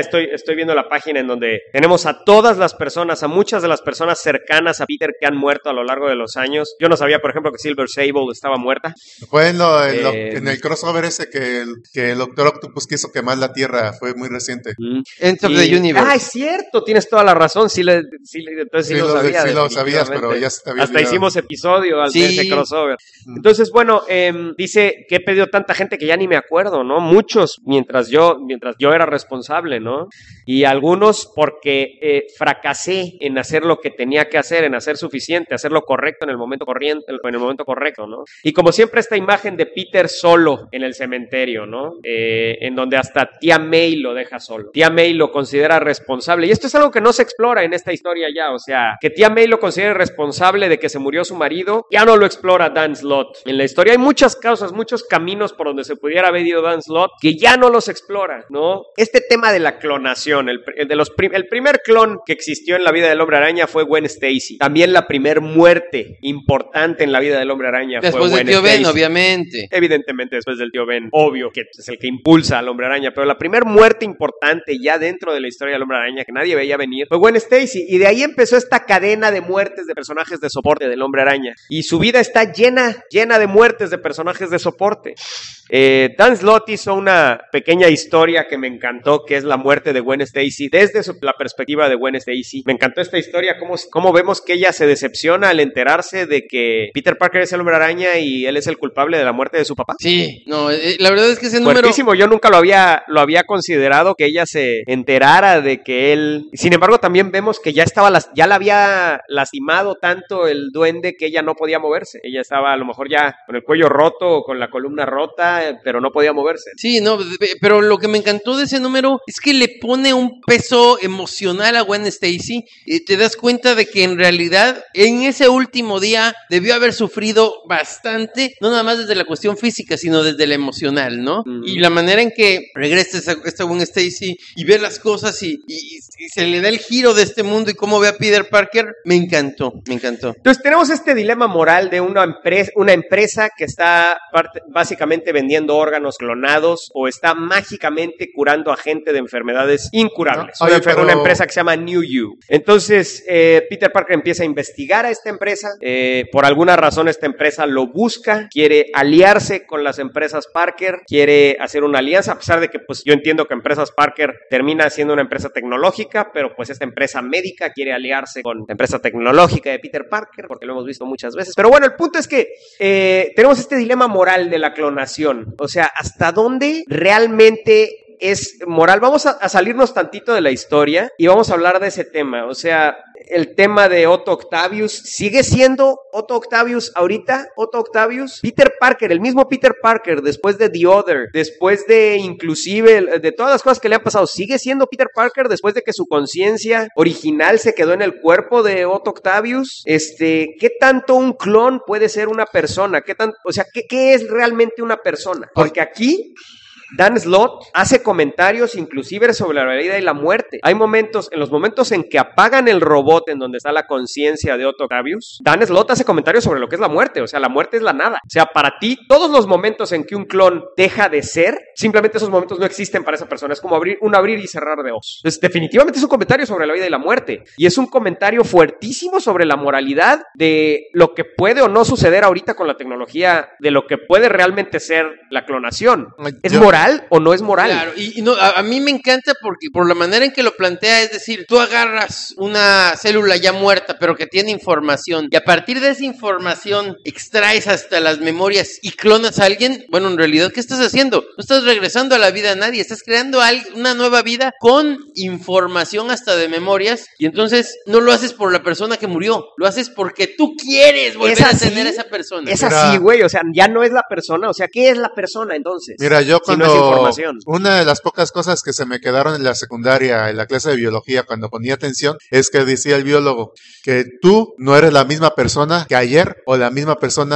estoy, estoy viendo la página en donde tenemos a todas las personas, a muchas de las personas cercanas a Peter que han muerto a lo largo de los años. Yo no sabía, por ejemplo, que Silver Sable estaba muerta. Fue en, lo, en, lo, Eh, en el crossover ese que el, que el Doctor Octopus quiso quemar la Tierra, fue muy reciente. End of Y- the Universe. Ah, es cierto, tienes toda la razón. Sí, le, sí le- entonces sí, Sí, lo, lo, sabía. sí lo sabías, pero definitivamente. ya se te había Hasta olvidado. hicimos episodio al Sí. de ese crossover. Entonces, bueno, em, dice que he pedido tanta gente que ya ni me acuerdo, ¿no? Muchos, mientras yo, mientras yo era responsable, ¿no? Y algunos porque eh, fracasé en hacer lo que tenía que hacer, en hacer suficiente, hacer lo correcto en el momento corriente, en el momento correcto, ¿no? Y como siempre esta imagen de Peter solo en el cementerio, ¿no? Eh, en donde hasta tía May lo deja solo. Tía May lo considera responsable. Y esto es algo que no se explora en esta historia ya, o sea, que tía May lo considere responsable de que se murió su marido, ya no lo explora Dan Slott. En la historia hay muchas causas, muchos caminos por donde se pudiera haber ido Dan Slott que ya no los explora, ¿no? Este tema de la clonación, el, el de los prim- el primer clon que existió en la vida del Hombre Araña fue Gwen Stacy. También la primer muerte importante en la vida del Hombre Araña Después fue del Gwen tío Ben, Stacy. obviamente. Evidentemente después del tío Ben, obvio que es el que impulsa al Hombre Araña, pero la primera muerte importante ya dentro de la historia del Hombre Araña que nadie veía venir fue Gwen Stacy, y de ahí empezó esta cadena de muertes de personajes de soporte del Hombre Araña, y su vida está llena, llena de muertes de personajes de soporte. Eh, Dan Slott hizo una pequeña historia que me encantó, que es la muerte de Gwen Stacy desde su- la perspectiva de Gwen Stacy. Me encantó esta historia, cómo, cómo vemos que ella se decepciona al enterarse de que Peter Parker es el Hombre Araña y él es el culpable de la muerte de su papá. Sí, no, eh, la verdad es que ese número... Fuertísimo, yo nunca lo había, lo había considerado que ella se enterara de que él... Sin embargo, también vemos que ya estaba, las, ya la había lastimado tanto el duende que ella no podía moverse. Ella estaba a lo mejor ya con el cuello roto o con la columna rota, eh, pero no podía moverse. Sí, no, de- pero lo que me encantó de ese número es que le pone un peso emocional a Gwen Stacy. Y te das cuenta de que en realidad en ese último día debió haber sufrido bastante, no nada más desde la cuestión física, sino desde la emocional, ¿no? Mm. Y la manera en que regresa esta, esta Gwen Stacy y ve las cosas y, y- y se le da el giro de este mundo y cómo ve a Peter Parker, me encantó, me encantó. Entonces tenemos este dilema moral de una empresa, una empresa que está parte- básicamente vendiendo órganos clonados o está mágicamente curando a gente de enfermedades incurables. No, una, oye, enfer- pero- una empresa que se llama New You. Entonces eh, Peter Parker empieza a investigar a esta empresa. Eh, por alguna razón esta empresa lo busca, quiere aliarse con las empresas Parker, quiere hacer una alianza, a pesar de que pues yo entiendo que empresas Parker termina siendo una empresa tecnológica, pero pues esta empresa médica quiere aliarse con la empresa tecnológica de Peter Parker, porque lo hemos visto muchas veces. Pero bueno, el punto es que eh, tenemos este dilema moral de la clonación. O sea, ¿hasta dónde realmente es moral? Vamos a, a salirnos tantito de la historia y vamos a hablar de ese tema. O sea, el tema de Otto Octavius, ¿sigue siendo Otto Octavius ahorita? Otto Octavius, Peter Parker, el mismo Peter Parker, después de The Other, después de inclusive, de todas las cosas que le han pasado, ¿sigue siendo Peter Parker después de que su conciencia original se quedó en el cuerpo de Otto Octavius? Este, ¿qué tanto un clon puede ser una persona? ¿Qué tan, o sea, ¿qué, qué es realmente una persona? Porque aquí Dan Slott hace comentarios inclusive sobre la vida y la muerte. Hay momentos, en los momentos en que apagan el robot en donde está la conciencia de Otto Octavius, Dan Slott hace comentarios sobre lo que es la muerte. O sea, la muerte es la nada. O sea, para ti, todos los momentos en que un clon deja de ser, simplemente esos momentos no existen para esa persona. Es como abrir, un abrir y cerrar de ojos. Entonces, definitivamente es un comentario sobre la vida y la muerte. Y es un comentario fuertísimo sobre la moralidad de lo que puede o no suceder ahorita con la tecnología, de lo que puede realmente ser la clonación. ¿Es Yo- moral o no es moral? Claro, y, y no, a, a mí me encanta porque por la manera en que lo plantea, es decir, tú agarras una célula ya muerta, pero que tiene información, y a partir de esa información extraes hasta las memorias y clonas a alguien. Bueno, en realidad, ¿qué estás haciendo? No estás regresando a la vida a nadie, estás creando al- una nueva vida con información hasta de memorias, y entonces no lo haces por la persona que murió, lo haces porque tú quieres volver ¿Es a así? tener a esa persona. Es Mira. así, güey. O sea, ya no es la persona. O sea, ¿qué es la persona entonces? Mira, yo Si no cuando es información. una de las pocas cosas que se me quedaron en la secundaria, en la clase de biología, cuando ponía atención, es que decía el biólogo que tú no eres la misma persona que ayer o la misma persona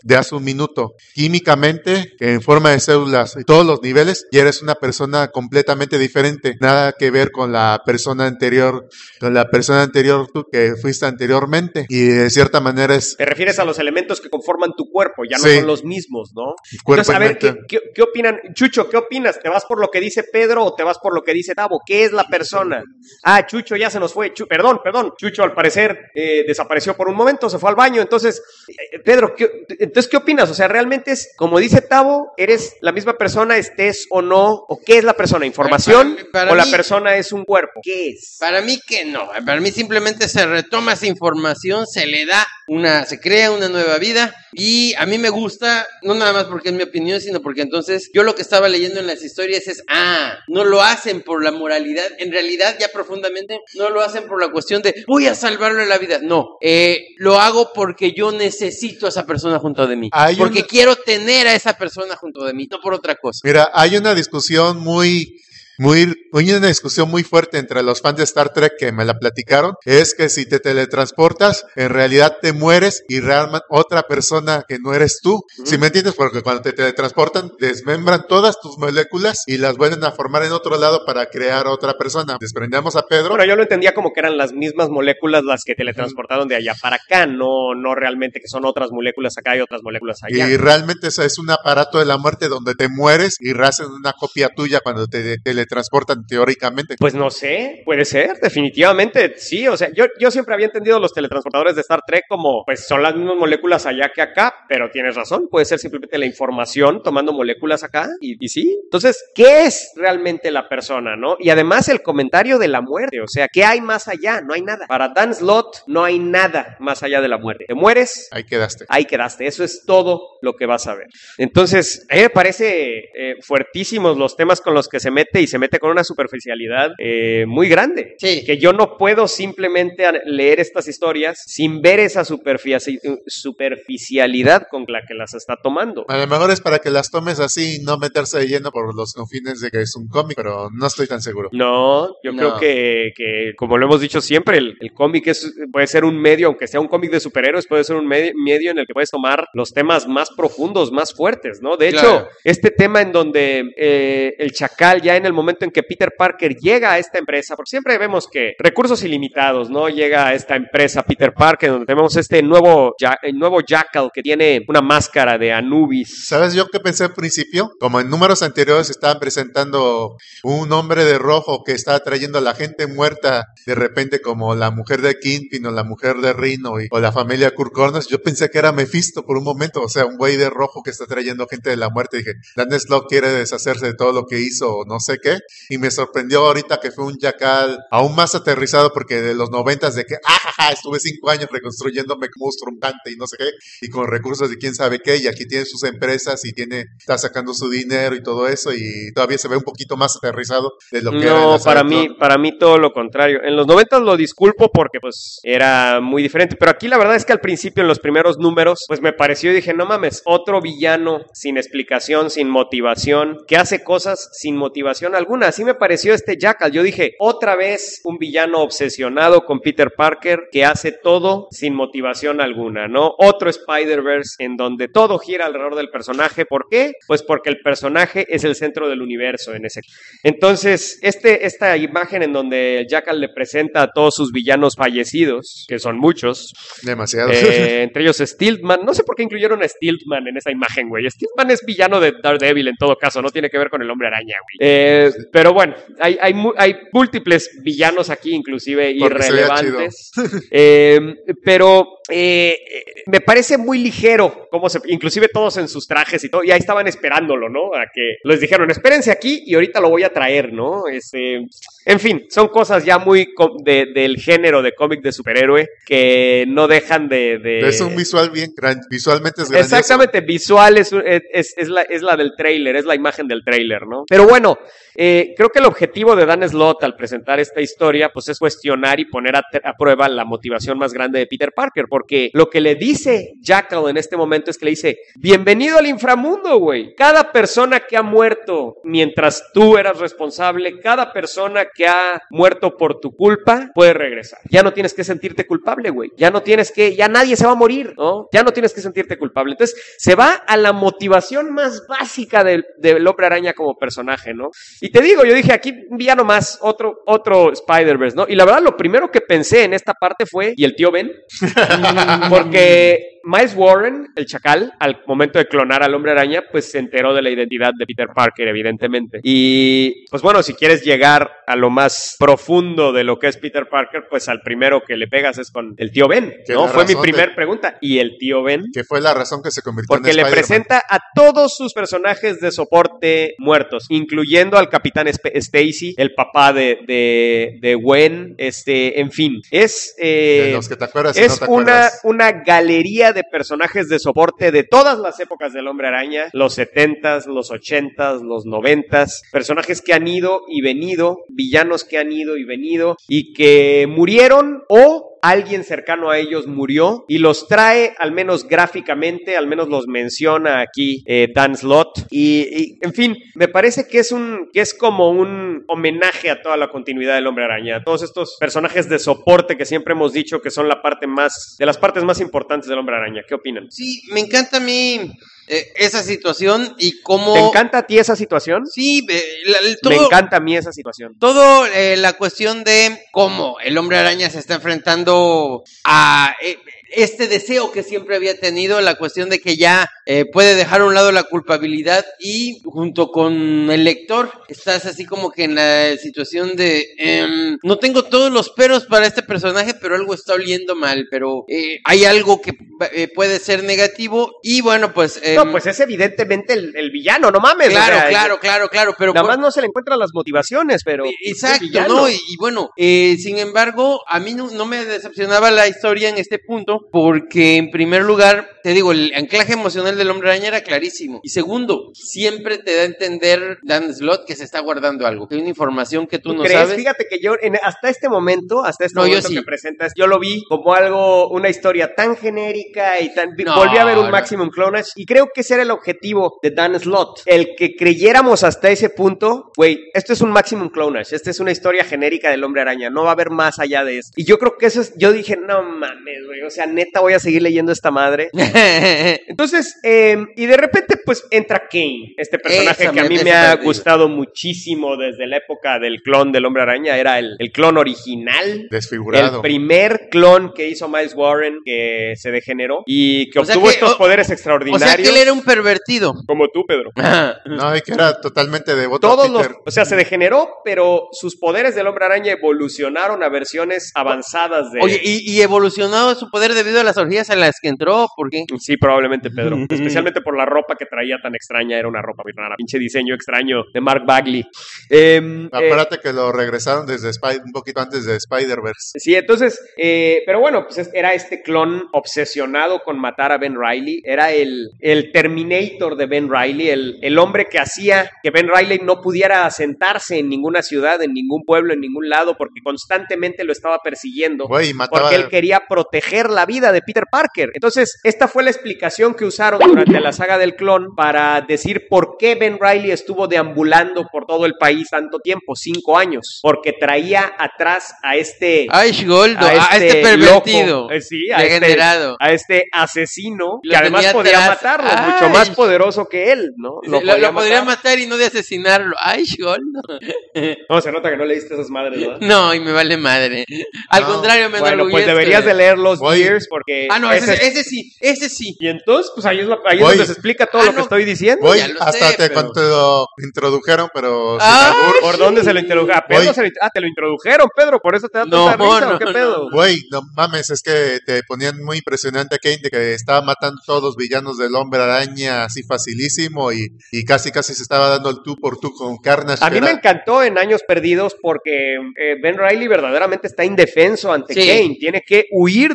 de hace un minuto. Químicamente, en forma de células y todos los niveles, y eres una persona completamente diferente. Nada que ver con la persona anterior, con la persona anterior tú que fuiste anteriormente. Y de cierta manera es... Te refieres a los elementos que conforman tu cuerpo, ya no Sí. son los mismos, ¿no? Cuerpo Entonces, a y ver, ¿qué, mente. qué, qué opinan? Chucho, ¿qué opinas? ¿Te vas por lo que dice Pedro o te vas por lo que dice Tavo? ¿Qué es la persona? Ah, Chucho ya se nos fue. Chu- perdón, perdón. Chucho al parecer eh, desapareció por un momento, se fue al baño. Entonces, eh, Pedro, ¿qué, entonces, ¿qué opinas? O sea, ¿realmente es, como dice Tavo, eres la misma persona, estés o no? ¿O qué es la persona? ¿Información? Para mí- para ¿O la mí- persona es un cuerpo? ¿Qué es? Para mí que no, para mí simplemente se retoma esa información, se le da una, se crea una nueva vida y a mí me gusta, no nada más porque es mi opinión, sino porque entonces yo lo que estaba leyendo en las historias es, ah, no lo hacen por la moralidad, en realidad ya profundamente no lo hacen por la cuestión de voy a salvarle la vida, no, eh, lo hago porque yo necesito a esa persona junto de mí, Hay porque una- quiero tener a esa persona junto de mí, no por otra cosa. Mira, hay una discusión muy, muy, hay una discusión muy fuerte entre los fans de Star Trek que me la platicaron, es que si te teletransportas, en realidad te mueres y realmente otra persona que no eres tú. ¿Sí me entiendes? Porque cuando te teletransportan, desmembran todas tus moléculas y las vuelven a formar en otro lado para crear otra persona. Desprendemos a Pedro. Bueno, yo lo entendía como que eran las mismas moléculas las que teletransportaron de allá para acá, no, no realmente que son otras moléculas acá y otras moléculas allá. Y realmente eso es un aparato de la muerte donde te mueres y hacen una copia tuya cuando te teletransportan teóricamente. Pues no sé, puede ser, definitivamente, sí, o sea, yo, yo siempre había entendido los teletransportadores de Star Trek como, pues son las mismas moléculas allá que acá, pero tienes razón, puede ser simplemente la información tomando moléculas acá, y, y sí. Entonces, ¿qué es realmente la persona, no? Y además el comentario de la muerte, o sea, ¿qué hay más allá? No hay nada. Para Dan Slott no hay nada más allá de la muerte. Te mueres, Ahí quedaste. ahí quedaste. Eso es todo lo que vas a ver. Entonces, a mí me parece eh, fuertísimos los temas con los que se mete y se mete con una superficialidad eh, muy grande. Sí. Que yo no puedo simplemente a- leer estas historias sin ver esa superfici- superficialidad con la que las está tomando. A lo mejor es para que las tomes así y no meterse de lleno por los confines de que es un cómic, pero no estoy tan seguro. No, yo No. creo que, que, como lo hemos dicho siempre, el, el cómic es, puede ser un medio, aunque sea un cómic de superhéroes, puede ser un medio, medio en el que puedes tomar los temas más profundos, más fuertes, ¿no? De hecho, Claro. este tema en donde eh, el Chacal, ya en el momento en que Peter Parker llega a esta empresa, porque siempre vemos que recursos ilimitados, ¿no? Llega a esta empresa Peter Parker, donde tenemos este nuevo, ja- el nuevo Jackal que tiene una máscara de Anubis. ¿Sabes yo qué pensé al principio? Como en números anteriores estaban presentando un hombre de rojo que estaba trayendo a la gente muerta de repente como la mujer de Kingpin o la mujer de Rhino y- o la familia Kurt Connors, yo pensé que era Mephisto por un momento, o sea, un güey de rojo que está trayendo gente de la muerte. Dije, Dan Slott quiere deshacerse de todo lo que hizo o no sé qué, y me sorprendió ahorita que fue un Jackal aún más aterrizado porque de los noventas de que, ah, estuve cinco años reconstruyéndome como monstruo mutante y no sé qué, y con recursos de quién sabe qué, y aquí tiene sus empresas y tiene, está sacando su dinero y todo eso, y todavía se ve un poquito más aterrizado de lo que era en No, la para saga mí, Tron. para mí todo lo contrario. En los noventas lo disculpo porque pues era muy diferente, pero aquí la verdad es que al principio en los primeros números pues me pareció y dije, no mames, otro villano sin explicación, sin motivación, que hace cosas sin motivación alguna. Así me pareció este Jackal. Yo dije, otra vez un villano obsesionado con Peter Parker que hace todo sin motivación alguna, ¿no? Otro Spider-Verse en donde todo gira alrededor del personaje. ¿Por qué? Pues porque el personaje es el centro del universo en ese. Entonces, este, esta imagen en donde Jackal le presenta a todos sus villanos fallecidos, que son muchos, Demasiado. eh, entre ellos Stiltman. No sé por qué incluyeron a Stiltman en esta imagen, güey. Stiltman es villano de Daredevil en todo caso, no tiene que ver con el Hombre Araña, güey. Eh, pero bueno, hay, hay, mu- hay múltiples villanos aquí, inclusive Porque se vea irrelevantes. Eh, pero eh, eh, me parece muy ligero, como se, inclusive todos en sus trajes y todo, y ahí estaban esperándolo, ¿no? A que les dijeron, espérense aquí y ahorita lo voy a traer, ¿no? Este, en fin, son cosas ya muy co- de, del género de cómic de superhéroe que no dejan de... de- Es un visual bien gran, visualmente es grandioso. Exactamente, visual es, es, es, la, es la del tráiler, es la imagen del tráiler, ¿no? Pero bueno, eh, creo que el objetivo de Dan Slott al presentar esta historia, pues es cuestionar y poner a, a prueba la motivación más grande de Peter Parker, porque lo que le dice Jackal en este momento es que le dice, bienvenido al inframundo, güey. Cada persona que ha muerto mientras tú eras responsable, cada persona que ha muerto por tu culpa, puede regresar. Ya no tienes que sentirte culpable, güey. Ya no tienes que, ya nadie se va a morir, ¿no? Ya no tienes que sentirte culpable. Entonces, se va a la motivación más básica del, del Hombre Araña como personaje, ¿no? Y te digo, yo dije, aquí un villano más, otro, otro Spider-Verse, ¿no? Y la verdad, lo primero que pensé en esta parte fue, ¿y el tío Ben? Porque Miles Warren, el chacal, al momento de clonar al Hombre Araña, pues se enteró de la identidad de Peter Parker, evidentemente. Y, pues bueno, si quieres llegar a lo más profundo de lo que es Peter Parker, pues al primero que le pegas es con el tío Ben, ¿no? Fue mi primer de... pregunta. ¿Y el tío Ben? Que fue la razón que se convirtió Porque en le Spider-Man. presenta a todos sus personajes de soporte muertos, incluyendo al Capitán Sp- Stacy, el papá de, de, de Gwen, este, en fin. Es, eh, de los que te acuerdas es y no te una, acuerdas. una galería de personajes de soporte de todas las épocas del Hombre Araña, los setentas, los ochentas, los noventas, personajes que han ido y venido, villanos que han ido y venido y que murieron o alguien cercano a ellos murió y los trae, al menos gráficamente, al menos los menciona aquí eh, Dan Slott y, y, en fin, me parece que es un que es como un homenaje a toda la continuidad del Hombre Araña, a todos estos personajes de soporte que siempre hemos dicho que son la parte más, de las partes más importantes del Hombre Araña. ¿Qué opinan? Sí, me encanta a mí eh, esa situación y cómo... ¿Te encanta a ti esa situación? Sí, eh, la, el, todo... Me encanta a mí esa situación. Todo eh, la cuestión de cómo el Hombre Araña se está enfrentando a eh, este deseo que siempre había tenido, la cuestión de que ya eh, puede dejar a un lado la culpabilidad y junto con el lector estás así como que en la situación de eh, no tengo todos los peros para este personaje, pero algo está oliendo mal, pero eh, hay algo que eh, puede ser negativo y bueno, pues... Eh, no, pues es evidentemente el, el villano, no mames. Claro, o sea, claro, claro, claro, pero... Nada más no se le encuentran las motivaciones, pero... Exacto, ¿no? Y, y bueno, eh, sin embargo, a mí no, no me decepcionaba la historia en este punto, porque en primer lugar, te digo, el anclaje emocional del Hombre Araña era clarísimo. Y segundo, siempre te da a entender Dan Slott que se está guardando algo, que hay una información que tú, ¿Tú no crees? sabes. Fíjate que yo, en, hasta este momento, hasta este No, momento yo sí. que presentas, yo lo vi como algo, una historia tan genérica y tan... No, volví a ver un no. Maximum Clonage y creo que ese era el objetivo de Dan Slott. El que creyéramos hasta ese punto, güey, esto es un Maximum Clonage, esta es una historia genérica del Hombre Araña, no va a haber más allá de eso. Y yo creo que eso es, yo dije, no mames, güey, o sea, neta voy a seguir leyendo esta madre. Entonces, eh, y de repente, pues, entra Kane, este personaje Esa que a me- mí esa me me ha olvidó. gustado muchísimo desde la época del clon del Hombre Araña, era el, el clon original. Desfigurado. El primer clon que hizo Miles Warren, que se degeneró y que O sea obtuvo que- estos o- poderes O extraordinarios. sea que él era un pervertido. Como tú, Pedro. No, y que era totalmente devoto Todos a los, Peter. o sea, se degeneró, pero sus poderes del Hombre Araña evolucionaron a versiones avanzadas de... Oye, y, y evolucionó su poder debido a las orgías a las que entró, ¿por qué? Sí, probablemente, Pedro. Especialmente por la ropa que traía tan extraña. Era una ropa muy rara. Pinche diseño extraño de Mark Bagley. Eh, eh, Acuérdate que lo regresaron desde Spy- un poquito antes de Spider-Verse. Sí, entonces, eh, pero bueno, pues es- era este clon obsesionado con matar a Ben Reilly. Era el, el Terminator de Ben Reilly, el, el hombre que hacía que Ben Reilly no pudiera asentarse en ninguna ciudad, en ningún pueblo, en ningún lado, porque constantemente lo estaba persiguiendo. Güey, mataba... Porque él quería proteger la vida de Peter Parker. Entonces, esta fue la explicación que usaron durante la saga del clon para decir por qué Ben Reilly estuvo deambulando por todo el país tanto tiempo, cinco años. Porque traía atrás a este... Ay, Goldo, a este, este pervertido. loco, eh, sí, a este, degenerado. a este asesino Lo que además tenía podía atrás. matarlo, Ay. mucho más poderoso que él, ¿no? Lo, lo podría matar y no de asesinarlo. Ay, Goldo. No, se nota que no leíste esas madres, ¿no? No, y me vale madre. Al No. contrario, me Bueno, pues enorgullezco deberías de leer los Güey. Years porque... Ah, no, ese, ese- ese sí, ese sí. Y entonces, pues ahí es, lo- ahí es Güey. donde se explica todo Ah, lo que no. estoy diciendo. Güey, ya lo hasta sé, te, pero- cuando te lo introdujeron, pero sin Ah, albur. ¿Por dónde se lo introdujeron? A Pedro Güey. se lo, ah, te lo introdujeron, Pedro, por eso te da No, tanta risa, no, ¿o qué no. pedo? Güey, no mames, es que te ponían muy impresionante a Kane de que estaba matando todos los villanos del Hombre Araña así facilísimo y, y casi casi se estaba dando el tú por tú con Carnage. A que mí me era- encantó en Años Perdidos porque eh, Ben Reilly verdaderamente está indefenso ante Sí. Kane. Tiene que huir de Kane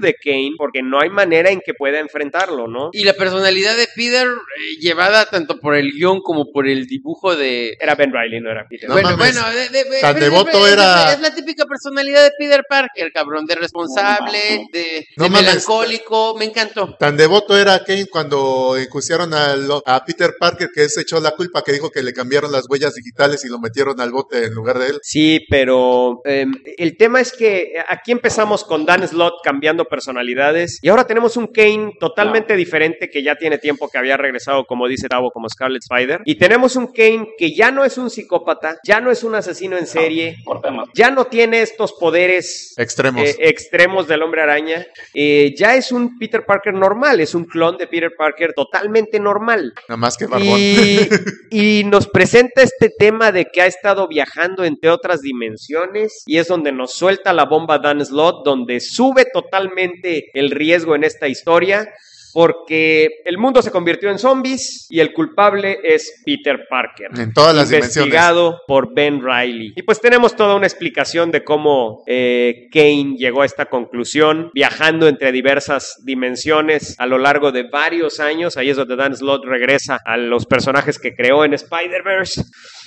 Kane porque no hay manera en que pueda enfrentarlo, ¿no? Y la personalidad de Peter, eh, llevada tanto por el guión como por el dibujo de... Era Ben Reilly, no era Peter. No bueno, mames. bueno, de, de, de, Tan pero devoto siempre- era- Es la típica personalidad de Peter Parker, cabrón, de responsable, de, No de mames. melancólico, me encantó. Tan devoto era Kane cuando enjuiciaron a, lo- a Peter Parker que se echó la culpa, que dijo que le cambiaron las huellas digitales y lo metieron al bote en lugar de él. Sí, pero eh, el tema es que aquí empezamos con Dan Slott cambiando personalidades y ahora tenemos un Kane totalmente diferente que ya tiene tiempo que había regresado, como dice Tavo, como Scarlet Spider. Y tenemos un Kane que ya no es un psicópata, ya no es un asesino en serie, Cortemos. ya no tiene estos poderes Extremos. eh, extremos del Hombre Araña, eh, ya es un Peter Parker normal, es un clon de Peter Parker totalmente normal. Nada más que barbón. Y, y nos presenta este tema de que ha estado viajando entre otras dimensiones y es donde nos suelta la bomba Dan Slott, donde sube totalmente el riesgo en esta historia. Porque el mundo se convirtió en zombies y el culpable es Peter Parker. En todas las dimensiones. Investigado por Ben Reilly. Y pues tenemos toda una explicación de cómo eh, Kane llegó a esta conclusión, viajando entre diversas dimensiones a lo largo de varios años. Ahí es donde Dan Slott regresa a los personajes que creó en Spider-Verse.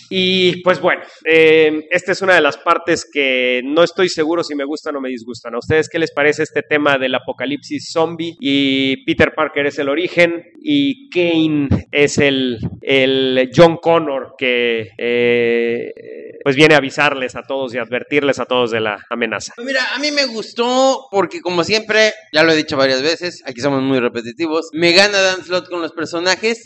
Y pues bueno, eh, esta es una de las partes que no estoy seguro si me gustan o me disgustan. ¿A ustedes qué les parece este tema del apocalipsis zombie? Y Peter Parker es el origen y Kane es el, el John Connor que eh, pues viene a avisarles a todos y advertirles a todos de la amenaza. Pues mira, a mí me gustó porque como siempre, ya lo he dicho varias veces, aquí somos muy repetitivos, me gana Dan Slott con los personajes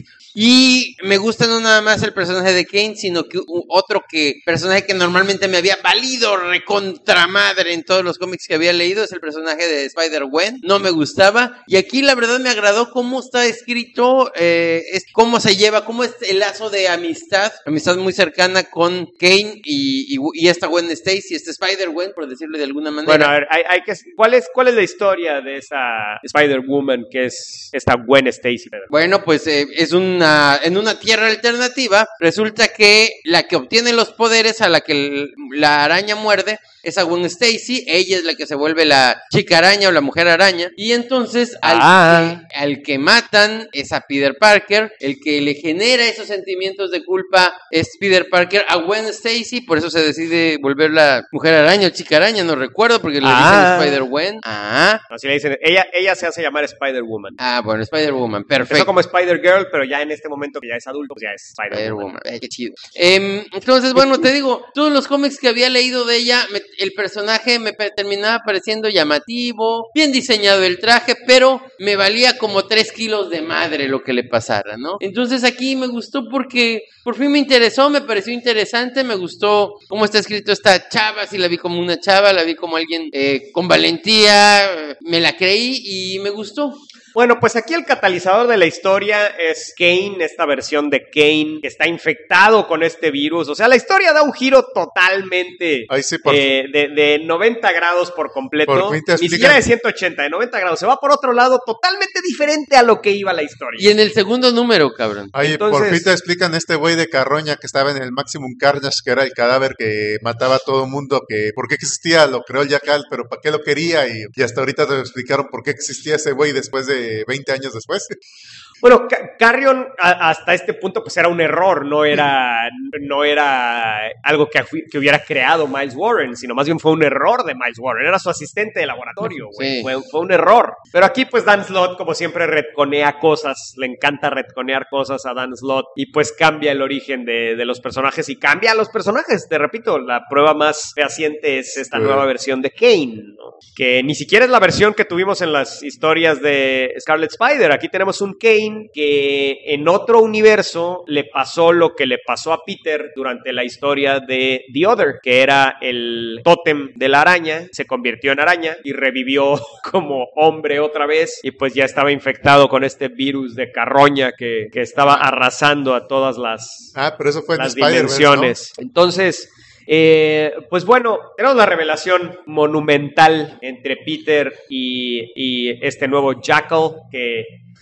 y me gusta no nada más el personaje de Kane, sino que u- otro que personaje que normalmente me había valido recontra madre en todos los cómics que había leído es el personaje de Spider-Gwen, no me gustaba y aquí la verdad me agradó cómo está escrito, eh, es cómo se lleva, cómo es el lazo de amistad, amistad muy cercana con Kane y, y, y esta Gwen Stacy, este Spider-Gwen, por decirlo de alguna manera. Bueno, a ver, hay, hay que, ¿cuál es, ¿cuál es la historia de esa Spider-Woman que es esta Gwen Stacy? Bueno, pues eh, es una en una tierra alternativa. Resulta que la que obtiene los poderes a la que el- la araña muerde es a Gwen Stacy. Ella es la que se vuelve la chica araña o la mujer araña. Y entonces al, Ah. que, al que matan es a Peter Parker. El que le genera esos sentimientos de culpa es Peter Parker a Gwen Stacy. Por eso se decide volver la mujer araña o chica araña. No recuerdo porque le Ah. dicen Spider-Gwen. Ah. Así le dicen, ella, ella se hace llamar Spider-Woman. Ah, bueno, Spider-Woman. Empezó Perfecto. como Spider-Girl, pero ya en este momento que ya es adulto, pues ya es Spider-Woman. Spider-Woman. Ay, qué chido. Em, entonces, bueno, te digo, todos los cómics que había leído de ella, me- el personaje me pe- terminaba pareciendo llamativo, bien diseñado el traje, pero me valía como tres kilos de madre lo que le pasara, ¿no? Entonces aquí me gustó porque por fin me interesó, me pareció interesante, me gustó cómo está escrito esta chava, si la vi como una chava, la vi como alguien eh, con valentía, eh, me la creí y me gustó. Bueno, pues aquí el catalizador de la historia es Kane, esta versión de Kane que está infectado con este virus. O sea, la historia da un giro totalmente Ahí sí, por eh, de, de noventa grados por completo. Por fin te Ni explican. siquiera de ciento ochenta, de noventa grados. Se va por otro lado totalmente diferente a lo que iba la historia. Y en el segundo número, cabrón. Oye, por Entonces- fin te explican este güey de Carroña que estaba en el Maximum Carnage, que era el cadáver que mataba a todo mundo, que por qué existía, lo creó el Jackal, pero para qué lo quería, y, y hasta ahorita te explicaron por qué existía ese güey después de veinte años después. Bueno, Ca- Carrion a- hasta este punto pues era un error, no era, no era algo que, fu- que hubiera creado Miles Warren, sino más bien fue un error de Miles Warren, era su asistente de laboratorio, güey, Sí. fue, fue un error. Pero aquí pues Dan Slott como siempre retconea cosas, le encanta retconear cosas a Dan Slott y pues cambia el origen de, de los personajes y cambia a los personajes, te repito, la prueba más fehaciente es esta Sí. nueva versión de Kane, ¿no? Que ni siquiera es la versión que tuvimos en las historias de Scarlet Spider, aquí tenemos un Kane que en otro universo le pasó lo que le pasó a Peter durante la historia de The Other, que era el tótem de la araña, se convirtió en araña y revivió como hombre otra vez y pues ya estaba infectado con este virus de carroña que, que estaba arrasando a todas las, Ah, pero eso fue en las Spider-Verse, dimensiones. Entonces, eh, pues bueno, tenemos la revelación monumental entre Peter y, y este nuevo Jackal que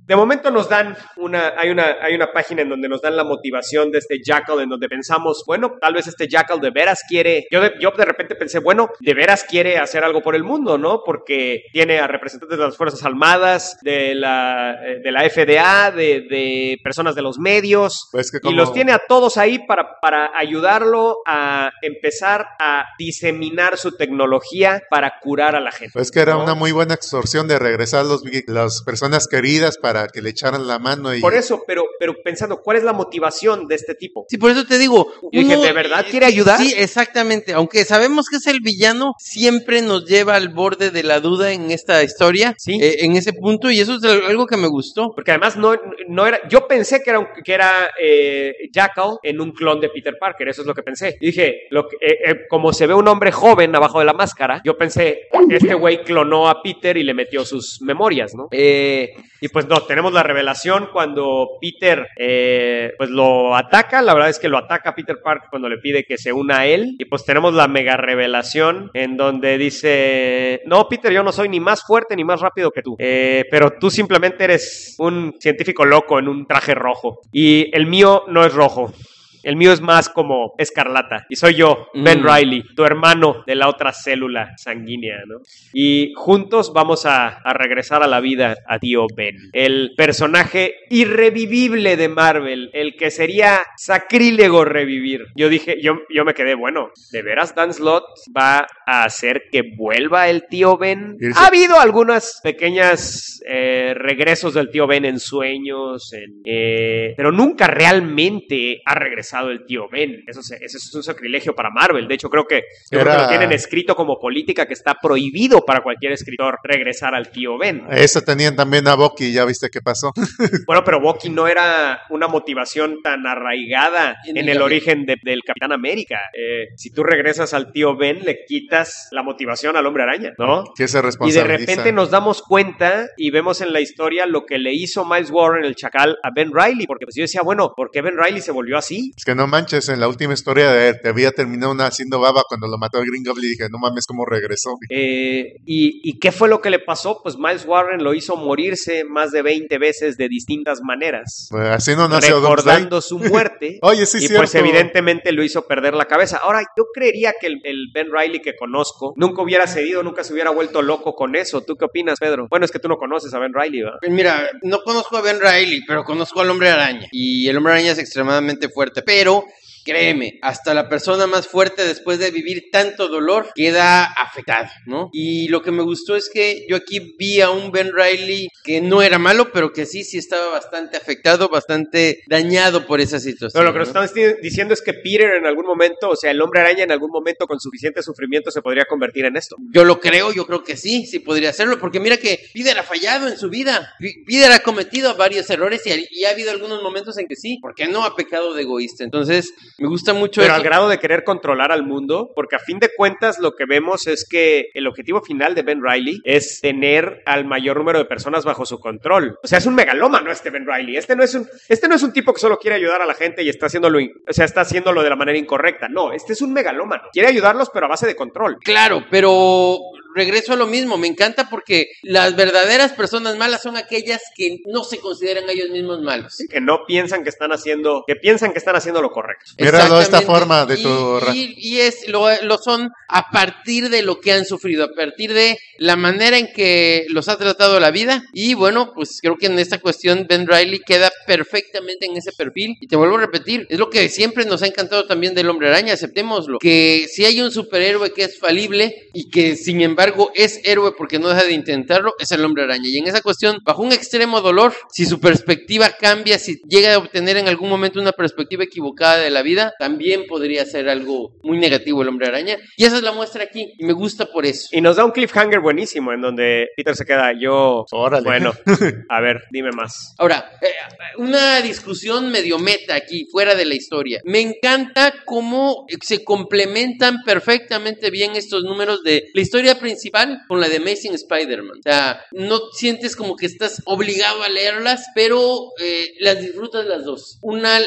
De momento nos dan una, hay una, hay una página en donde nos dan la motivación de este Jackal, en donde pensamos, bueno, tal vez este Jackal de veras quiere, yo de, yo de repente pensé, bueno, de veras quiere hacer algo por el mundo, ¿no? Porque tiene a representantes de las Fuerzas Armadas, de la, de la F D A, de, de personas de los medios, Pues que como... y los tiene a todos ahí para, para ayudarlo a empezar a diseminar su tecnología para curar a la gente. Pues que era ¿no? una muy buena extorsión de regresar a los, las personas queridas para que le echaran la mano. Y... Por eso, pero, pero pensando, ¿cuál es la motivación de este tipo? Sí, por eso te digo. Yo dije, ¿de verdad quiere ayudar? Sí, exactamente. Aunque sabemos que es el villano, siempre nos lleva al borde de la duda en esta historia. Sí. Eh, en ese punto, y eso es algo que me gustó. Porque además no, no era, yo pensé que era, un, que era eh, Jackal en un clon de Peter Parker, eso es lo que pensé. Y dije, lo que, eh, eh, como se ve un hombre joven abajo de la máscara, yo pensé, este güey clonó a Peter y le metió sus memorias, ¿no? Eh, y pues no, tenemos la revelación cuando Peter eh, pues lo ataca, la verdad es que lo ataca a Peter Parker cuando le pide que se una a él, y pues tenemos la mega revelación en donde dice, no Peter, yo no soy ni más fuerte ni más rápido que tú, eh, pero tú simplemente eres un científico loco en un traje rojo, y el mío no es rojo. El mío es más como escarlata. Y soy yo, Ben mm. Reilly, tu hermano de la otra célula sanguínea, ¿no? Y juntos vamos a, a regresar a la vida a tío Ben. El personaje irrevivible de Marvel. El que sería sacrílego revivir. Yo dije, yo, yo me quedé, bueno, ¿de veras Dan Slott va a hacer que vuelva el tío Ben? Ha habido algunas pequeñas eh, regresos del tío Ben en sueños, en, eh, pero nunca realmente ha regresado el tío Ben. Eso, se, eso es un sacrilegio para Marvel. De hecho, creo que, creo Era... que lo tienen escrito como política que está prohibido para cualquier escritor regresar al tío Ben. Eso tenían también a Bucky, ya viste qué pasó. Bueno, pero Bucky no era una motivación tan arraigada en, en el, el origen de, del Capitán América. Eh, si tú regresas al tío Ben, le quitas la motivación al Hombre Araña, ¿no? Que se Y responsabiliza. de repente nos damos cuenta y vemos en la historia lo que le hizo Miles Warren, el Chacal, a Ben Reilly, porque pues yo decía, bueno, ¿por qué Ben Reilly se volvió así? Es que no manches, en la última historia de él, te había terminado una haciendo baba cuando lo mató el Green Goblin y dije, no mames, cómo regresó. Eh, y, ¿Y qué fue lo que le pasó? Pues Miles Warren lo hizo morirse más de veinte veces de distintas maneras. Pues así no nació recordando su muerte. Oye, sí, y cierto. Pues evidentemente lo hizo perder la cabeza. Ahora, yo creería que el, el Ben Reilly que conozco nunca hubiera cedido, nunca se hubiera vuelto loco con eso. ¿Tú qué opinas, Pedro? Bueno, es que tú no conoces a Ben Reilly, ¿verdad? Mira, no conozco a Ben Reilly, pero conozco al Hombre Araña. Y el Hombre Araña es extremadamente fuerte, pero... créeme, hasta la persona más fuerte después de vivir tanto dolor queda afectado, ¿no? Y lo que me gustó es que yo aquí vi a un Ben Reilly que no era malo, pero que sí, sí estaba bastante afectado, bastante dañado por esa situación. No, lo que ¿no? nos están diciendo es que Peter en algún momento, o sea, el Hombre Araña en algún momento con suficiente sufrimiento se podría convertir en esto. Yo lo creo, yo creo que sí, sí podría hacerlo, porque mira que Peter ha fallado en su vida. Peter ha cometido varios errores y ha, y ha habido algunos momentos en que sí, porque no ha pecado de egoísta. Entonces, me gusta mucho Pero eso. al grado de querer controlar al mundo, porque a fin de cuentas lo que vemos es que el objetivo final de Ben Reilly es tener al mayor número de personas bajo su control. O sea, es un megalómano este Ben Reilly. Este no es un, este no es un tipo que solo quiere ayudar a la gente y está haciéndolo, o sea, está haciéndolo de la manera incorrecta. No, este es un megalómano. Quiere ayudarlos, pero a base de control. Claro, pero regreso a lo mismo. Me encanta porque las verdaderas personas malas son aquellas que no se consideran a ellos mismos malos. Que no piensan que están haciendo, que piensan que están haciendo lo correcto. Míralo de esta forma de y, tu... Y, y es, lo, lo son a partir de lo que han sufrido, a partir de la manera en que los ha tratado la vida. Y bueno, pues creo que en esta cuestión Ben Reilly queda perfectamente en ese perfil. Y te vuelvo a repetir, es lo que siempre nos ha encantado también del Hombre Araña, aceptémoslo. Que si hay un superhéroe que es falible y que sin embargo es héroe porque no deja de intentarlo, es el Hombre Araña. Y en esa cuestión, bajo un extremo dolor, si su perspectiva cambia, si llega a obtener en algún momento una perspectiva equivocada de la vida, también podría ser algo muy negativo el Hombre Araña. Y esa es la muestra aquí, y me gusta por eso. Y nos da un cliffhanger buenísimo en donde Peter se queda, yo, Órale. Bueno, a ver, dime más. Ahora, eh, una discusión medio meta aquí, fuera de la historia. Me encanta cómo se complementan perfectamente bien estos números de la historia principal con la de Amazing Spider-Man. O sea, no sientes como que estás obligado a leerlas, pero eh, las disfrutas las dos. Una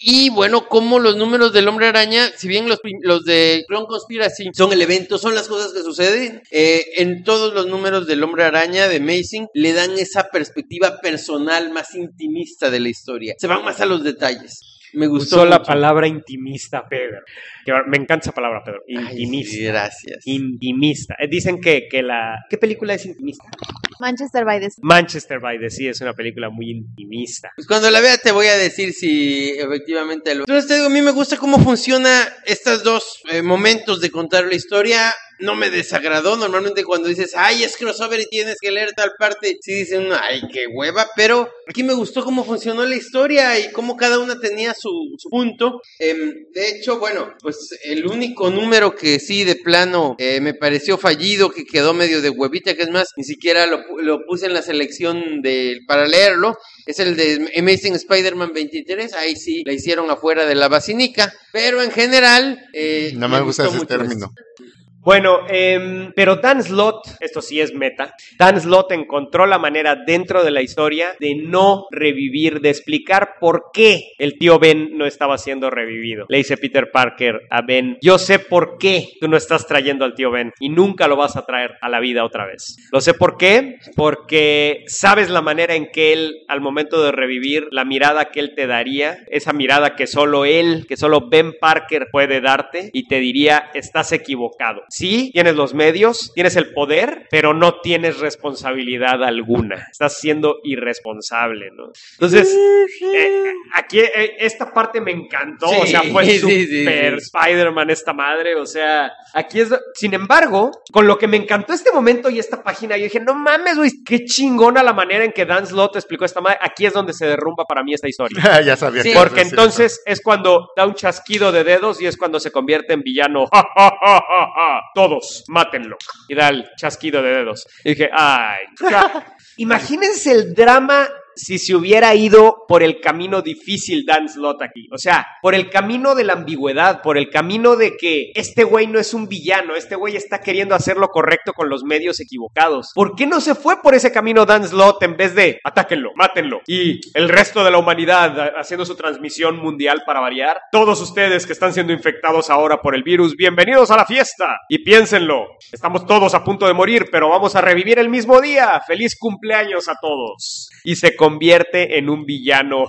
Y bueno, como los números del Hombre Araña, si bien los, los de Clone Conspiracy son el evento, son las cosas que suceden, eh, en todos los números del Hombre Araña de Amazing le dan esa perspectiva personal más intimista de la historia. Se van más a los detalles. Me gustó Usó la mucho. palabra intimista, Pedro. Que me encanta esa palabra, Pedro. Intimista. Ay, sí, gracias. Intimista. Eh, Dicen que, que la... ¿Qué película es intimista? Manchester by the Sea. Manchester by the Sea es una película muy intimista. Pues cuando la vea te voy a decir si efectivamente lo... Entonces te digo, a mí me gusta cómo funciona estos dos eh, momentos de contar la historia. No me desagradó. Normalmente cuando dices, ay, es crossover y tienes que leer tal parte, sí dicen, ay, qué hueva. Pero aquí me gustó cómo funcionó la historia y cómo cada una tenía su, su punto. Eh, de hecho, bueno, pues el único número que sí de plano eh, me pareció fallido, que quedó medio de huevita, que es más, ni siquiera lo, lo puse en la selección de, para leerlo, es el de Amazing Spider-Man veintitrés. Ahí sí la hicieron afuera de la basinica, pero en general eh, No me gusta gustó ese mucho término. esto. Bueno, eh, pero Dan Slott, esto sí es meta, Dan Slott encontró la manera dentro de la historia de no revivir, de explicar por qué el tío Ben no estaba siendo revivido. Le dice Peter Parker a Ben, yo sé por qué tú no estás trayendo al tío Ben y nunca lo vas a traer a la vida otra vez. Lo sé por qué, porque sabes la manera en que él, al momento de revivir, la mirada que él te daría, esa mirada que solo él, que solo Ben Parker puede darte y te diría, estás equivocado. Sí, tienes los medios, tienes el poder, pero no tienes responsabilidad alguna. Estás siendo irresponsable, ¿no? Entonces, eh, aquí eh, esta parte me encantó. Sí, o sea, fue sí, super sí, sí. Spider-Man esta madre. O sea, aquí es... Sin embargo, con lo que me encantó este momento y esta página, yo dije, no mames, güey, qué chingona la manera en que Dan Slott explicó esta madre. Aquí es donde se derrumba para mí esta historia. Ya sabía. Sí, que ibas a Porque decir entonces es cuando da un chasquido de dedos y es cuando se convierte en villano. ¡Ja, ja, ja, ja, ja! Todos, mátenlo. Y da el chasquido de dedos. Y dije, ay. O sea, imagínense el drama si se hubiera ido por el camino difícil Dan Slott aquí. O sea, por el camino de la ambigüedad, por el camino de que este güey no es un villano, este güey está queriendo hacer lo correcto con los medios equivocados. ¿Por qué no se fue por ese camino Dan Slott en vez de atáquenlo, mátenlo? Y el resto de la humanidad haciendo su transmisión mundial para variar. Todos ustedes que están siendo infectados ahora por el virus, bienvenidos a la fiesta. Y piénsenlo, estamos todos a punto de morir, pero vamos a revivir el mismo día. ¡Feliz cumpleaños a todos! Y se convierte en un villano.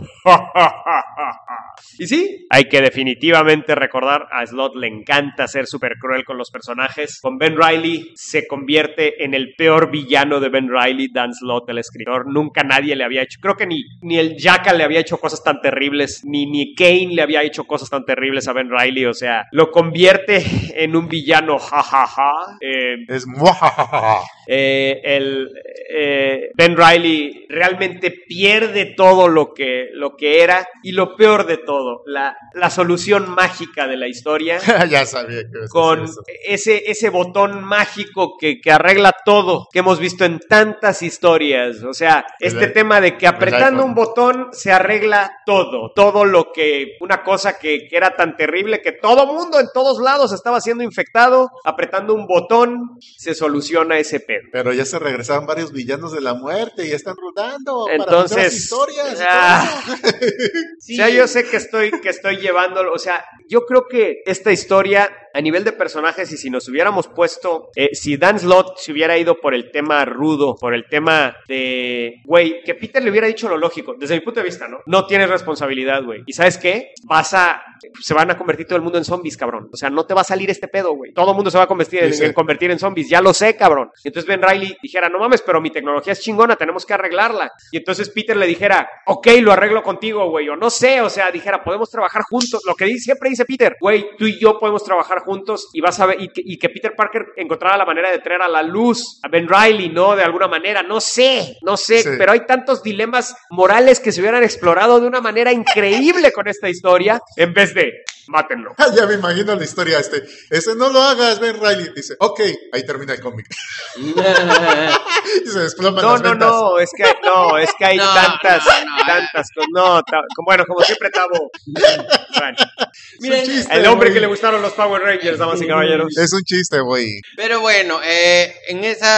Y sí, hay que definitivamente recordar, a Slott le encanta ser súper cruel con los personajes. Con Ben Reilly se convierte en el peor villano de Ben Reilly, Dan Slott, el escritor. Nunca nadie le había hecho, creo que ni, ni el Jackal le había hecho cosas tan terribles, ni, ni Kane le había hecho cosas tan terribles a Ben Reilly. O sea, lo convierte en un villano, jajaja. Eh, Es muajajaja. eh, el eh, Ben Reilly realmente pierde todo lo que, lo que era, y lo peor de todo, la, la solución mágica de la historia Ya sabía que ibas a con decir eso. ese, ese botón mágico que, que arregla todo, que hemos visto en tantas historias. O sea, este el- tema de que apretando iPhone. un botón se arregla todo, todo lo que, una cosa que, que era tan terrible que todo mundo en todos lados estaba siendo infectado, apretando un botón se soluciona ese pedo. Pero ya se regresaron varios villanos de la muerte y ya están rodando para Entonces, contar las historias. y todo ah, eso. O sea, yo sé que estoy, que estoy llevándolo, o sea, yo creo que esta historia, a nivel de personajes, y si nos hubiéramos puesto, eh, si Dan Slott se hubiera ido por el tema rudo, por el tema de, güey, que Peter le hubiera dicho lo lógico, desde mi punto de vista, ¿no? No tienes responsabilidad, güey. ¿Y sabes qué? Vas a, se van a convertir todo el mundo en zombies, cabrón. O sea, no te va a salir este pedo, güey. Todo el mundo se va a convertir en, Dice- en convertir en zombies, ya lo sé, cabrón. Y entonces Ben Reilly dijera, no mames, pero mi tecnología es chingona, tenemos que arreglarla. Y entonces Peter le dijera, ok, lo arreglo contigo, güey, o no sé, o sea, dijera, podemos trabajar juntos. Lo que dice, siempre dice Peter, güey, tú y yo podemos trabajar juntos y vas a ver, y que, y que Peter Parker encontrara la manera de traer a la luz a Ben Reilly, ¿no? De alguna manera, no sé, no sé, Sí. pero hay tantos dilemas morales que se hubieran explorado de una manera increíble con esta historia, en vez de, mátenlo. Ah, ya me imagino la historia. Este, este no lo hagas, Ben Reilly. Dice, ok, ahí termina el cómic. Y se desploman No, las no, ventas. no, es que, no, es que hay No, tantas, no, no, tantas cosas. No, ta- bueno, como siempre, Tavo. Bueno, Es un chiste, el hombre güey. que le gustaron los Power Rangers, damas y caballeros. Es un chiste, güey. Pero bueno, eh, en esa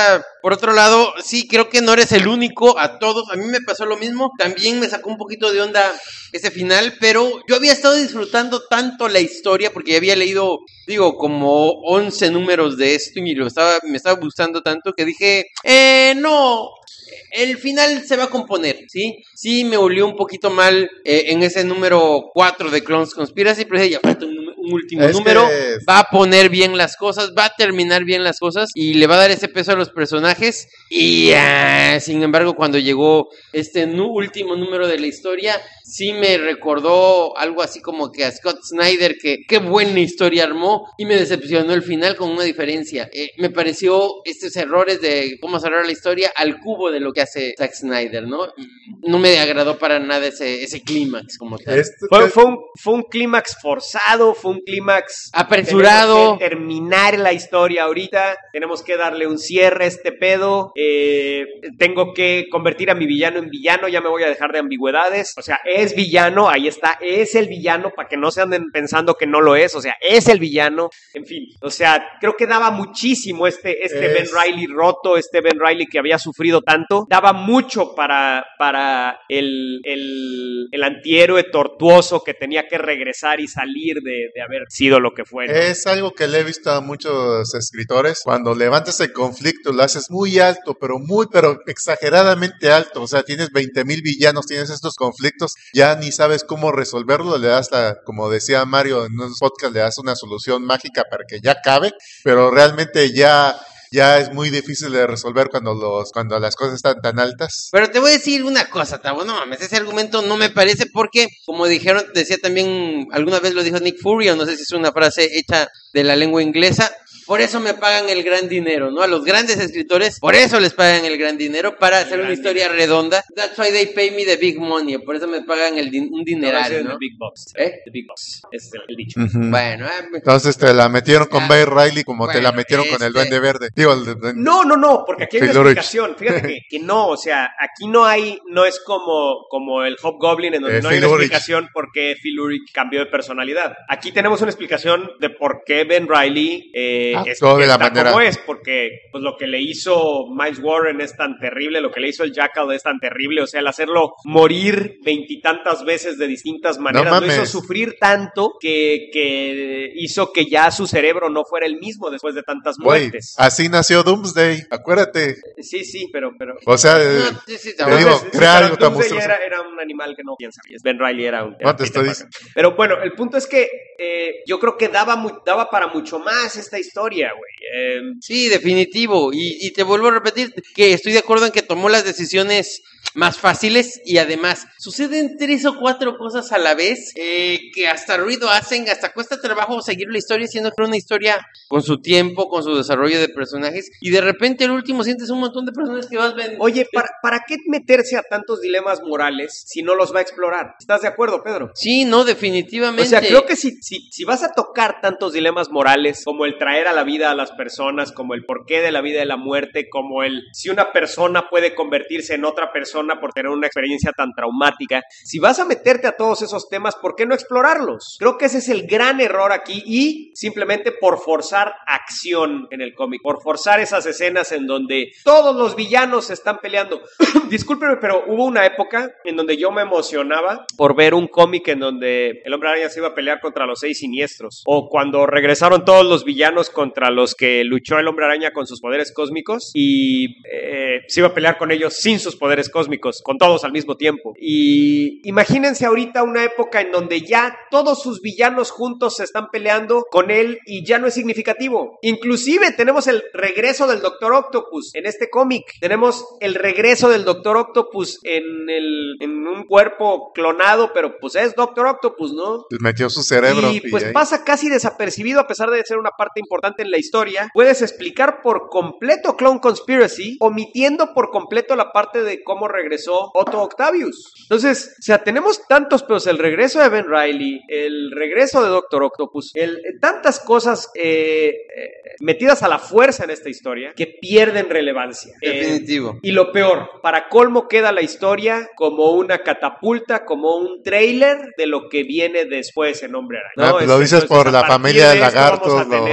Por otro lado, sí, creo que no eres el único, a todos, a mí me pasó lo mismo, también me sacó un poquito de onda ese final, pero yo había estado disfrutando tanto la historia, porque ya había leído, digo, como once números de esto, y lo estaba, me estaba gustando tanto, que dije, eh, no... El final se va a componer, ¿sí? Sí, me olió un poquito mal eh, en ese número cuatro de Clones Conspiracy, pero ya falta un, un último es número. Que... Va a poner bien las cosas, va a terminar bien las cosas y le va a dar ese peso a los personajes. Y uh, sin embargo, cuando llegó este nu- último número de la historia, sí me recordó algo así como que a Scott Snyder, que qué buena historia armó, y me decepcionó el final con una diferencia. Eh, me pareció estos errores de cómo cerrar la historia al cubo de lo que hace Zack Snyder, ¿no? No me agradó para nada ese, ese clímax como tal. Esto- Fue, fue un, fue un clímax forzado, fue un clímax Apresurado. Tenemos que terminar la historia ahorita, tenemos que darle un cierre a este pedo, eh, tengo que convertir a mi villano en villano, ya me voy a dejar de ambigüedades, o sea, es villano, ahí está, es el villano, para que no se anden pensando que no lo es, o sea, es el villano, en fin, o sea, creo que daba muchísimo este, este Es- Ben Reilly roto, este Ben Reilly que había sufrido tanto, daba mucho para, para el, el, el antihéroe tortuoso que tenía que regresar y salir de, de haber sido lo que fue, ¿no? Es algo que le he visto a muchos escritores. Cuando levantas el conflicto, lo haces muy alto, pero muy, pero exageradamente alto. O sea, tienes veinte mil villanos, tienes estos conflictos, ya ni sabes cómo resolverlo. Le das la, como decía Mario en unos podcasts, le das una solución mágica para que ya cabe, pero realmente ya, ya es muy difícil de resolver cuando los, cuando las cosas están tan altas. Pero te voy a decir una cosa, Tavo, no mames, ese argumento no me parece porque, como dijeron, decía también, alguna vez lo dijo Nick Fury, o no sé si es una frase hecha de la lengua inglesa, por eso me pagan el gran dinero, ¿no? A los grandes escritores, por eso les pagan el gran dinero, para hacer una historia redonda. That's why they pay me the big money, por eso me pagan el din- un dinerario, ¿no? The Big Box. ¿Eh? The Big Box. Ese es el, el dicho. Ujú. Bueno, eh, Entonces te la metieron con Ah, Ben Reilly como te la bueno, metieron con el este- Duende Verde. Digo, el, el- No, no, no, porque aquí hay una Phil Urich. explicación. Fíjate que, que no, o sea, aquí no hay, no es como, como el Hobgoblin en donde Eh, no hay Phil una Urich. explicación por qué Phil Urich cambió de personalidad. Aquí tenemos una explicación de por qué Ben Reilly eh, es, Actuó de la está manera- como es, porque pues lo que le hizo Miles Warren es tan terrible, lo que le hizo el Jackal es tan terrible, o sea, el hacerlo morir veintitantas veces de distintas maneras, lo hizo mames. sufrir tanto que, que hizo que ya su cerebro no fuera el mismo después de tantas güey, muertes. así nació Doomsday, acuérdate. Sí, sí, pero... pero O sea, eh, no, sí, sí, te Tavo. digo, sí, crea pero algo tan Doomsday monstruoso. era, era un animal que no piensa. Ben Reilly era un... era No, te Peter estoy Parker. Pero bueno, el punto es que eh, yo creo que daba, mu- daba para mucho más esta historia, güey. Eh, Sí, definitivo. Y, y te vuelvo a repetir que estoy de acuerdo en que tomó las decisiones más fáciles y además suceden tres o cuatro cosas a la vez eh, que hasta ruido hacen, hasta cuesta trabajo seguir la historia, siendo que era una historia con su tiempo, con su desarrollo de personajes, y de repente el último sientes un montón de personajes que vas viendo. oye, ¿para, ¿para qué meterse a tantos dilemas morales si no los va a explorar? ¿Estás de acuerdo, Pedro? Sí, no, definitivamente. O sea, creo que si, si, si vas a tocar tantos dilemas morales, como el traer a la vida a las personas, como el porqué de la vida y la muerte, como el si una persona puede convertirse en otra persona por tener una experiencia tan traumática, si vas a meterte a todos esos temas, ¿por qué no explorarlos? Creo que ese es el gran error aquí, y simplemente por forzar acción en el cómic, por forzar esas escenas en donde todos los villanos se están peleando. Discúlpeme, pero hubo una época en donde yo me emocionaba por ver un cómic en donde el Hombre Araña se iba a pelear contra los Seis Siniestros, o cuando regresaron todos los villanos contra los que luchó el Hombre Araña con sus poderes cósmicos, y eh, se iba a pelear con ellos sin sus poderes cósmicos, con todos al mismo tiempo. Y imagínense ahorita una época en donde ya todos sus villanos juntos se están peleando con él y ya no es significativo. Inclusive tenemos el regreso del Doctor Octopus en este cómic. Tenemos el regreso del Doctor Octopus en, el, en un cuerpo clonado, pero pues es Doctor Octopus, ¿no? Metió su cerebro. Y pues ahí- pasa casi desapercibido a pesar de ser una parte importante en la historia. Puedes explicar por completo Clone Conspiracy, omitiendo por completo la parte de cómo regresó Otto Octavius. Entonces, o sea, tenemos tantos pedos, el regreso de Ben Reilly, el regreso de Doctor Octopus, el, tantas cosas eh, eh, metidas a la fuerza en esta historia que pierden relevancia. Eh, Definitivo. y lo peor, para colmo queda la historia como una catapulta, como un tráiler de lo que viene después en Hombre Araña. Ah, pues lo dices por a la partir familia de esto lagartos, Vamos a lo- tener nuevos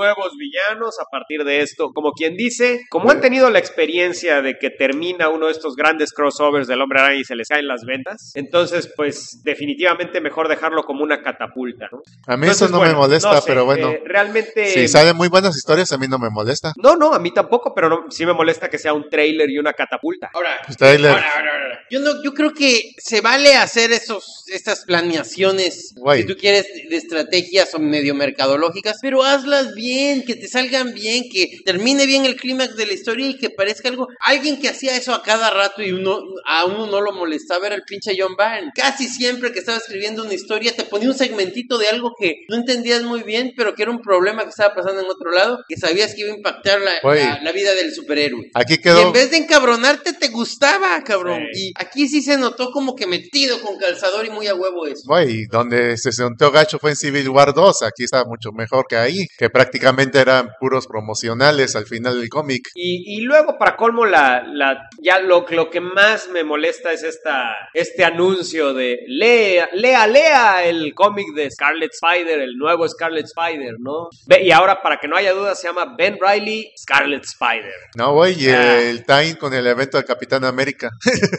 nuevos villanos a partir de esto. Como quien dice, como han tenido la experiencia de que termina uno de estos grandes crossovers del Hombre Araña y se les caen las ventas, entonces pues definitivamente mejor dejarlo como una catapulta, ¿no? A mí Entonces, eso no bueno, me molesta, no sé, pero bueno. eh, realmente... Si salen muy buenas historias, a mí no me molesta. No, no, a mí tampoco, pero no, sí me molesta que sea un trailer y una catapulta. Ahora, Pues, trailer. ahora, ahora, ahora. Yo no, yo creo que se vale hacer esos, estas planeaciones, Guay. si tú quieres, de estrategias o medio mercadológicas, pero hazlas bien, que te salgan bien, que termine bien el clímax de la historia y que parezca algo. Alguien que hacía eso a cada rato y uno a uno no lo molestaba era el pinche John Byrne. Casi siempre que estaba escribiendo una historia te ponía un segmentito de algo que no entendías muy bien, pero que era un problema que estaba pasando en otro lado, que sabías que iba a impactar la, la, la vida del superhéroe. Aquí quedó. Y en vez de encabronarte, te gustaba, cabrón. Sí. Y aquí sí se notó como que metido con calzador y muy a huevo eso. Güey, donde se sentó gacho fue en Civil War dos, aquí está mucho mejor que ahí, que prácticamente eran puros promocionales al final del cómic. Y, y luego, para colmo, la, la, ya lo, lo que más me molesta es esta, este anuncio de lea, lea, lea el cómic de Scarlet Spider, el nuevo Scarlet Spider, ¿no? Ve, y ahora, para que no haya duda, se llama Ben Reilly Scarlet Spider. No, güey, y Ah. el time con el evento del Capitán América.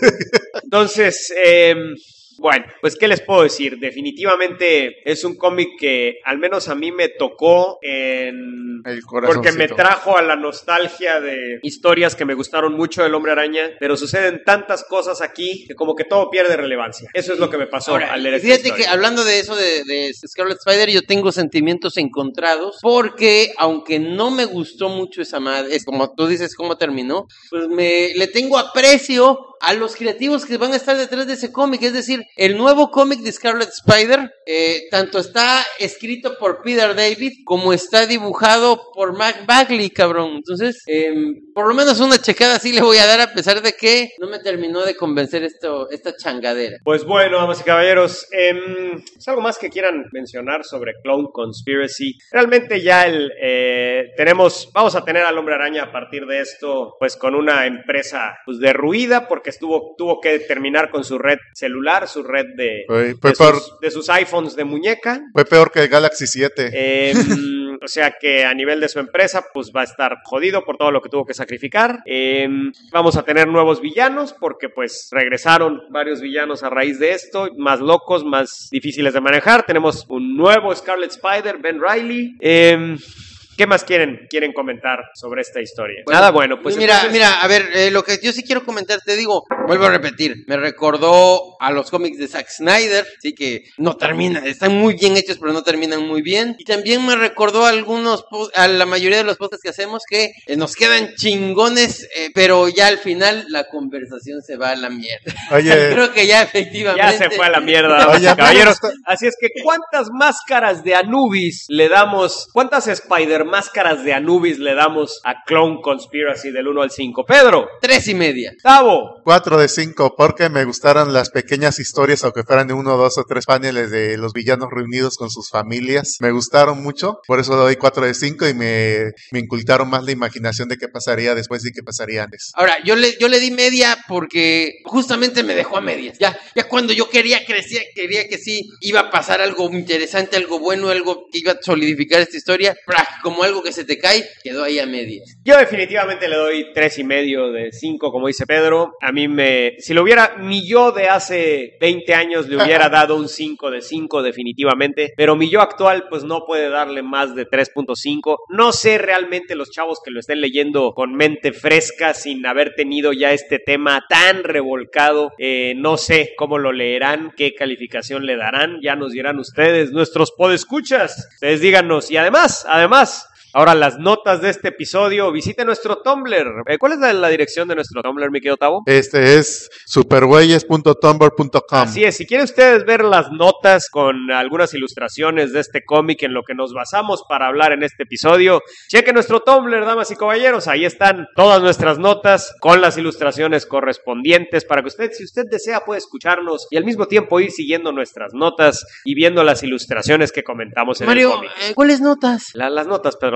Entonces, eh, bueno, pues ¿qué les puedo decir? Definitivamente es un cómic que al menos a mí me tocó en... El porque me corazoncito. trajo a la nostalgia de historias que me gustaron mucho del Hombre Araña, pero suceden tantas cosas aquí que como que todo pierde relevancia. Eso es lo que me pasó Ahora, al leer esta fíjate historia. que hablando de eso de, de Scarlet Spider, yo tengo sentimientos encontrados porque aunque no me gustó mucho esa madre, es como tú dices cómo terminó, pues me le tengo aprecio a los creativos que van a estar detrás de ese cómic. Es decir, el nuevo cómic de Scarlet Spider eh, tanto está escrito por Peter David como está dibujado por Matt Bagley, cabrón. Entonces, eh, por lo menos una checada sí le voy a dar, a pesar de que no me terminó de convencer esto, esta changadera. Pues bueno, damas y caballeros, eh, ¿es algo más que quieran mencionar sobre Clone Conspiracy? Realmente ya el, eh, tenemos, vamos a tener al Hombre Araña a partir de esto, pues con una empresa pues derruida, porque estuvo, tuvo que terminar con su red celular, su red de, Fue, fue de, peor, sus, de sus iPhones de muñeca. fue peor que el Galaxy siete. Eh, o sea que a nivel de su empresa, pues va a estar jodido por todo lo que tuvo que sacrificar. Eh, vamos a tener nuevos villanos, porque pues regresaron varios villanos a raíz de esto, más locos, más difíciles de manejar. Tenemos un nuevo Scarlet Spider, Ben Reilly. Eh, ¿Qué más quieren, quieren comentar sobre esta historia? Bueno, Nada, bueno, pues mira, entonces- mira, a ver, eh, lo que yo sí quiero comentar, te digo, vuelvo a repetir, me recordó a los cómics de Zack Snyder, sí que no terminan, están muy bien hechos, pero no terminan muy bien. Y también me recordó a algunos, po- a la mayoría de los podcasts que hacemos que eh, nos quedan chingones, eh, pero ya al final la conversación se va a la mierda. Oye, Creo que ya efectivamente. Ya se fue a la mierda, damas Oye, y caballeros. pero- Así es que, ¿cuántas máscaras de Anubis le damos? ¿Cuántas Spider máscaras de Anubis le damos a Clone Conspiracy del uno al cinco? Pedro, Tres y media. Tavo, cuatro de cinco, porque me gustaron las pequeñas historias, aunque fueran de uno, dos o tres paneles de los villanos reunidos con sus familias. Me gustaron mucho, por eso doy cuatro de cinco y me, me incultaron más la imaginación de qué pasaría después y qué pasaría antes. Ahora, yo le, yo le di media porque justamente me dejó a medias. Ya, ya cuando yo quería crecer, quería que sí iba a pasar algo interesante, algo bueno, algo que iba a solidificar esta historia, ¡prac! Como algo que se te cae, quedó ahí a medias. yo definitivamente le doy tres y medio de cinco, como dice Pedro. A mí me, si lo hubiera, mi yo de hace veinte años le hubiera dado un cinco de cinco definitivamente, pero mi yo actual pues no puede darle más de tres punto cinco. No sé realmente los chavos que lo estén leyendo con mente fresca, sin haber tenido ya este tema tan revolcado, eh, no sé cómo lo leerán, qué calificación le darán, ya nos dirán ustedes, nuestros podescuchas. Ustedes díganos, y además, además, ahora las notas de este episodio, visite nuestro Tumblr. Eh, ¿Cuál es la, la dirección de nuestro Tumblr, mi querido Tavo? Este es superweyes punto tumblr punto com. Así es, si quieren ustedes ver las notas con algunas ilustraciones de este cómic en lo que nos basamos para hablar en este episodio, chequen nuestro Tumblr, damas y caballeros, ahí están todas nuestras notas con las ilustraciones correspondientes para que usted, si usted desea, puede escucharnos y al mismo tiempo ir siguiendo nuestras notas y viendo las ilustraciones que comentamos en Mario, el cómic. eh, ¿cuáles notas? La- las notas, Pedro,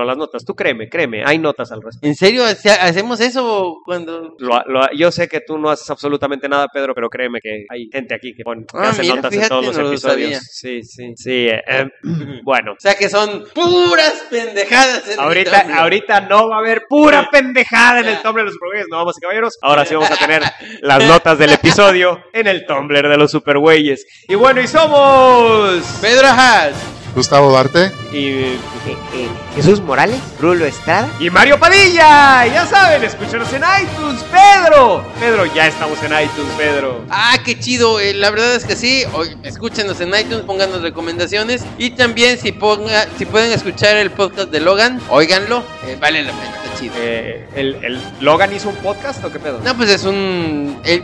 a las notas. Tú créeme, créeme, hay notas al respecto. ¿En serio? ¿Hacemos eso cuando...? Lo, lo, yo sé que tú no haces absolutamente nada, Pedro, pero créeme que hay gente aquí que, pone, que Ah, hace mira, notas fíjate, en todos los no lo episodios. sabía. Sí, sí, sí. eh, eh, bueno. O sea que son puras pendejadas. En Ahorita, el ahorita no va a haber pura pendejada en el Tumblr de los Supergüeyes, no, damas y caballeros. Ahora sí vamos a tener las notas del episodio en el Tumblr de los Supergüeyes. Y bueno, y somos Pedro Haas. Gustavo Duarte. y, Eh, eh, Jesús Morales, Rulo Estrada. y Mario Padilla. Ya saben, escúchanos en iTunes, Pedro. Pedro, ya estamos en iTunes, Pedro. Ah, qué chido. Eh, la verdad es que sí. Hoy, escúchenos en iTunes, pónganos recomendaciones. Y también si ponga, si pueden escuchar el podcast de Logan, óiganlo. Eh, vale la pena, está chido. Eh, el, el Logan hizo un podcast o qué pedo? No, pues es un, el-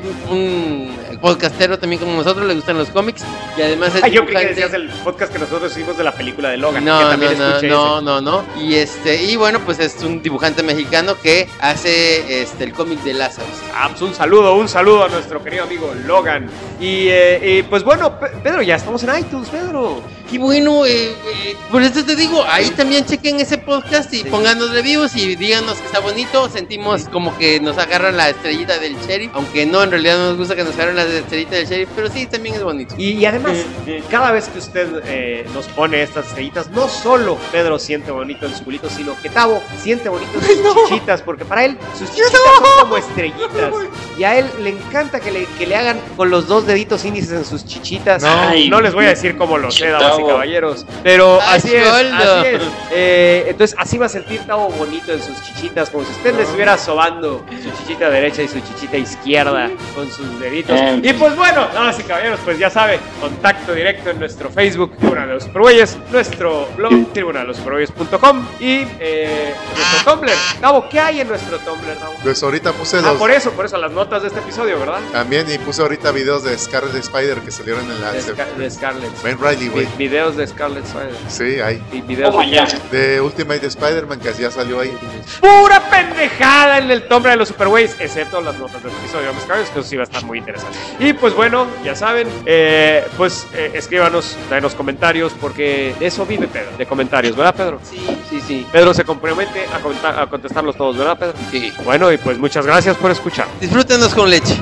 un podcastero también como nosotros, le gustan los cómics. Y además es Ah, yo creí que dibujante. decías el podcast que nosotros hicimos de la película de Logan. No, que no, también no, escuché no, ese. no, no. Y este, y bueno, pues es un dibujante mexicano que hace este el cómic de Lazarus. Ah, pues un saludo, un saludo a nuestro querido amigo Logan. Y, eh, y, pues bueno, Pe- Pedro, ya estamos en iTunes, Pedro. Y bueno, eh, eh, por eso te digo, ahí también chequen ese podcast y pónganos reviews y díganos que está bonito. Sentimos como que nos agarran la estrellita del sheriff, aunque no, en realidad no nos gusta que nos agarren la estrellita del sheriff, pero sí, también es bonito. Y, y además, eh, cada vez que usted eh, nos pone estas estrellitas, no solo Pedro siente bonito en su culito, sino que Tavo siente bonito en sus chichitas, porque para él sus chichitas son como estrellitas. Y a él le encanta que le, que le hagan con los dos deditos índices en sus chichitas. No. Ay, no les voy a decir cómo lo sé, damas y Tavo. caballeros, pero Ay, así es, Goldo. así es. Eh, entonces, así va a sentir Tavo bonito en sus chichitas, como si usted le estuviera sobando su chichita derecha y su chichita izquierda con sus deditos. Eh. Y pues bueno, damas y caballeros, pues ya sabe, contacto directo en nuestro Facebook, Tribuna de los Supergüeyes, nuestro blog, tribuna de los supergüeyes punto com y eh, nuestro Tumblr. Tavo, ¿qué hay en nuestro Tumblr, Tavo? Pues ahorita puse Ah, los... por eso, por eso, las notas de este episodio, ¿verdad? También, y puse ahorita videos de Scarlet Spider que salieron en la... De, Scar- de Scarlett. Ben Riley, güey. Vi- Videos de Scarlett Spider. Sí, ahí. Y videos Toma de... ya. De Ultimate Spider-Man que ya salió ahí. Pura pendejada en el Tumblr de los Supergüeyes, excepto las notas del episodio, damas y caballeros, que eso sí va a estar muy interesante. Y pues bueno, ya saben, eh, pues eh, escríbanos, denos comentarios, porque de eso vive Pedro, de comentarios, ¿verdad, Pedro? Sí, sí, sí. Pedro se compromete a, comentar- a contestarlos todos, ¿verdad, Pedro? Sí. Bueno, y pues muchas gracias por escuchar. Disfrútenos con leche.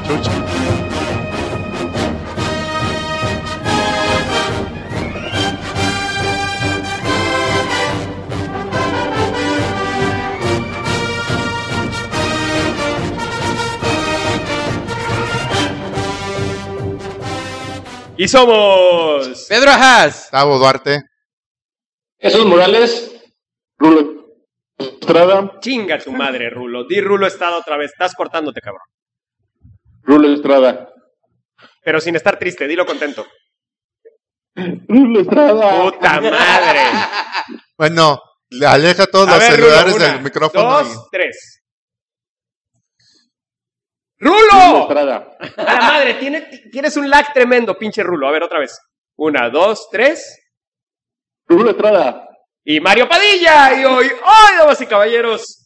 Y somos... Pedro Haas. Tavo Duarte. Jesús Morales. Rulo Estrada. Chinga tu madre, Rulo. Di Rulo Estrada otra vez. Estás cortándote, cabrón. Rulo Estrada. Pero sin estar triste, dilo contento. Rulo Estrada. ¡Puta madre! Bueno, le aleja todos A los ver, celulares Rulo, una, del micrófono. dos, tres. Rulo ¡Rulo! Estrada. A la madre, tiene- tienes un lag tremendo, pinche Rulo. A ver, otra vez. Una, dos, tres. Rulo Estrada. Y Mario Padilla. Y hoy, hoy, damas y caballeros,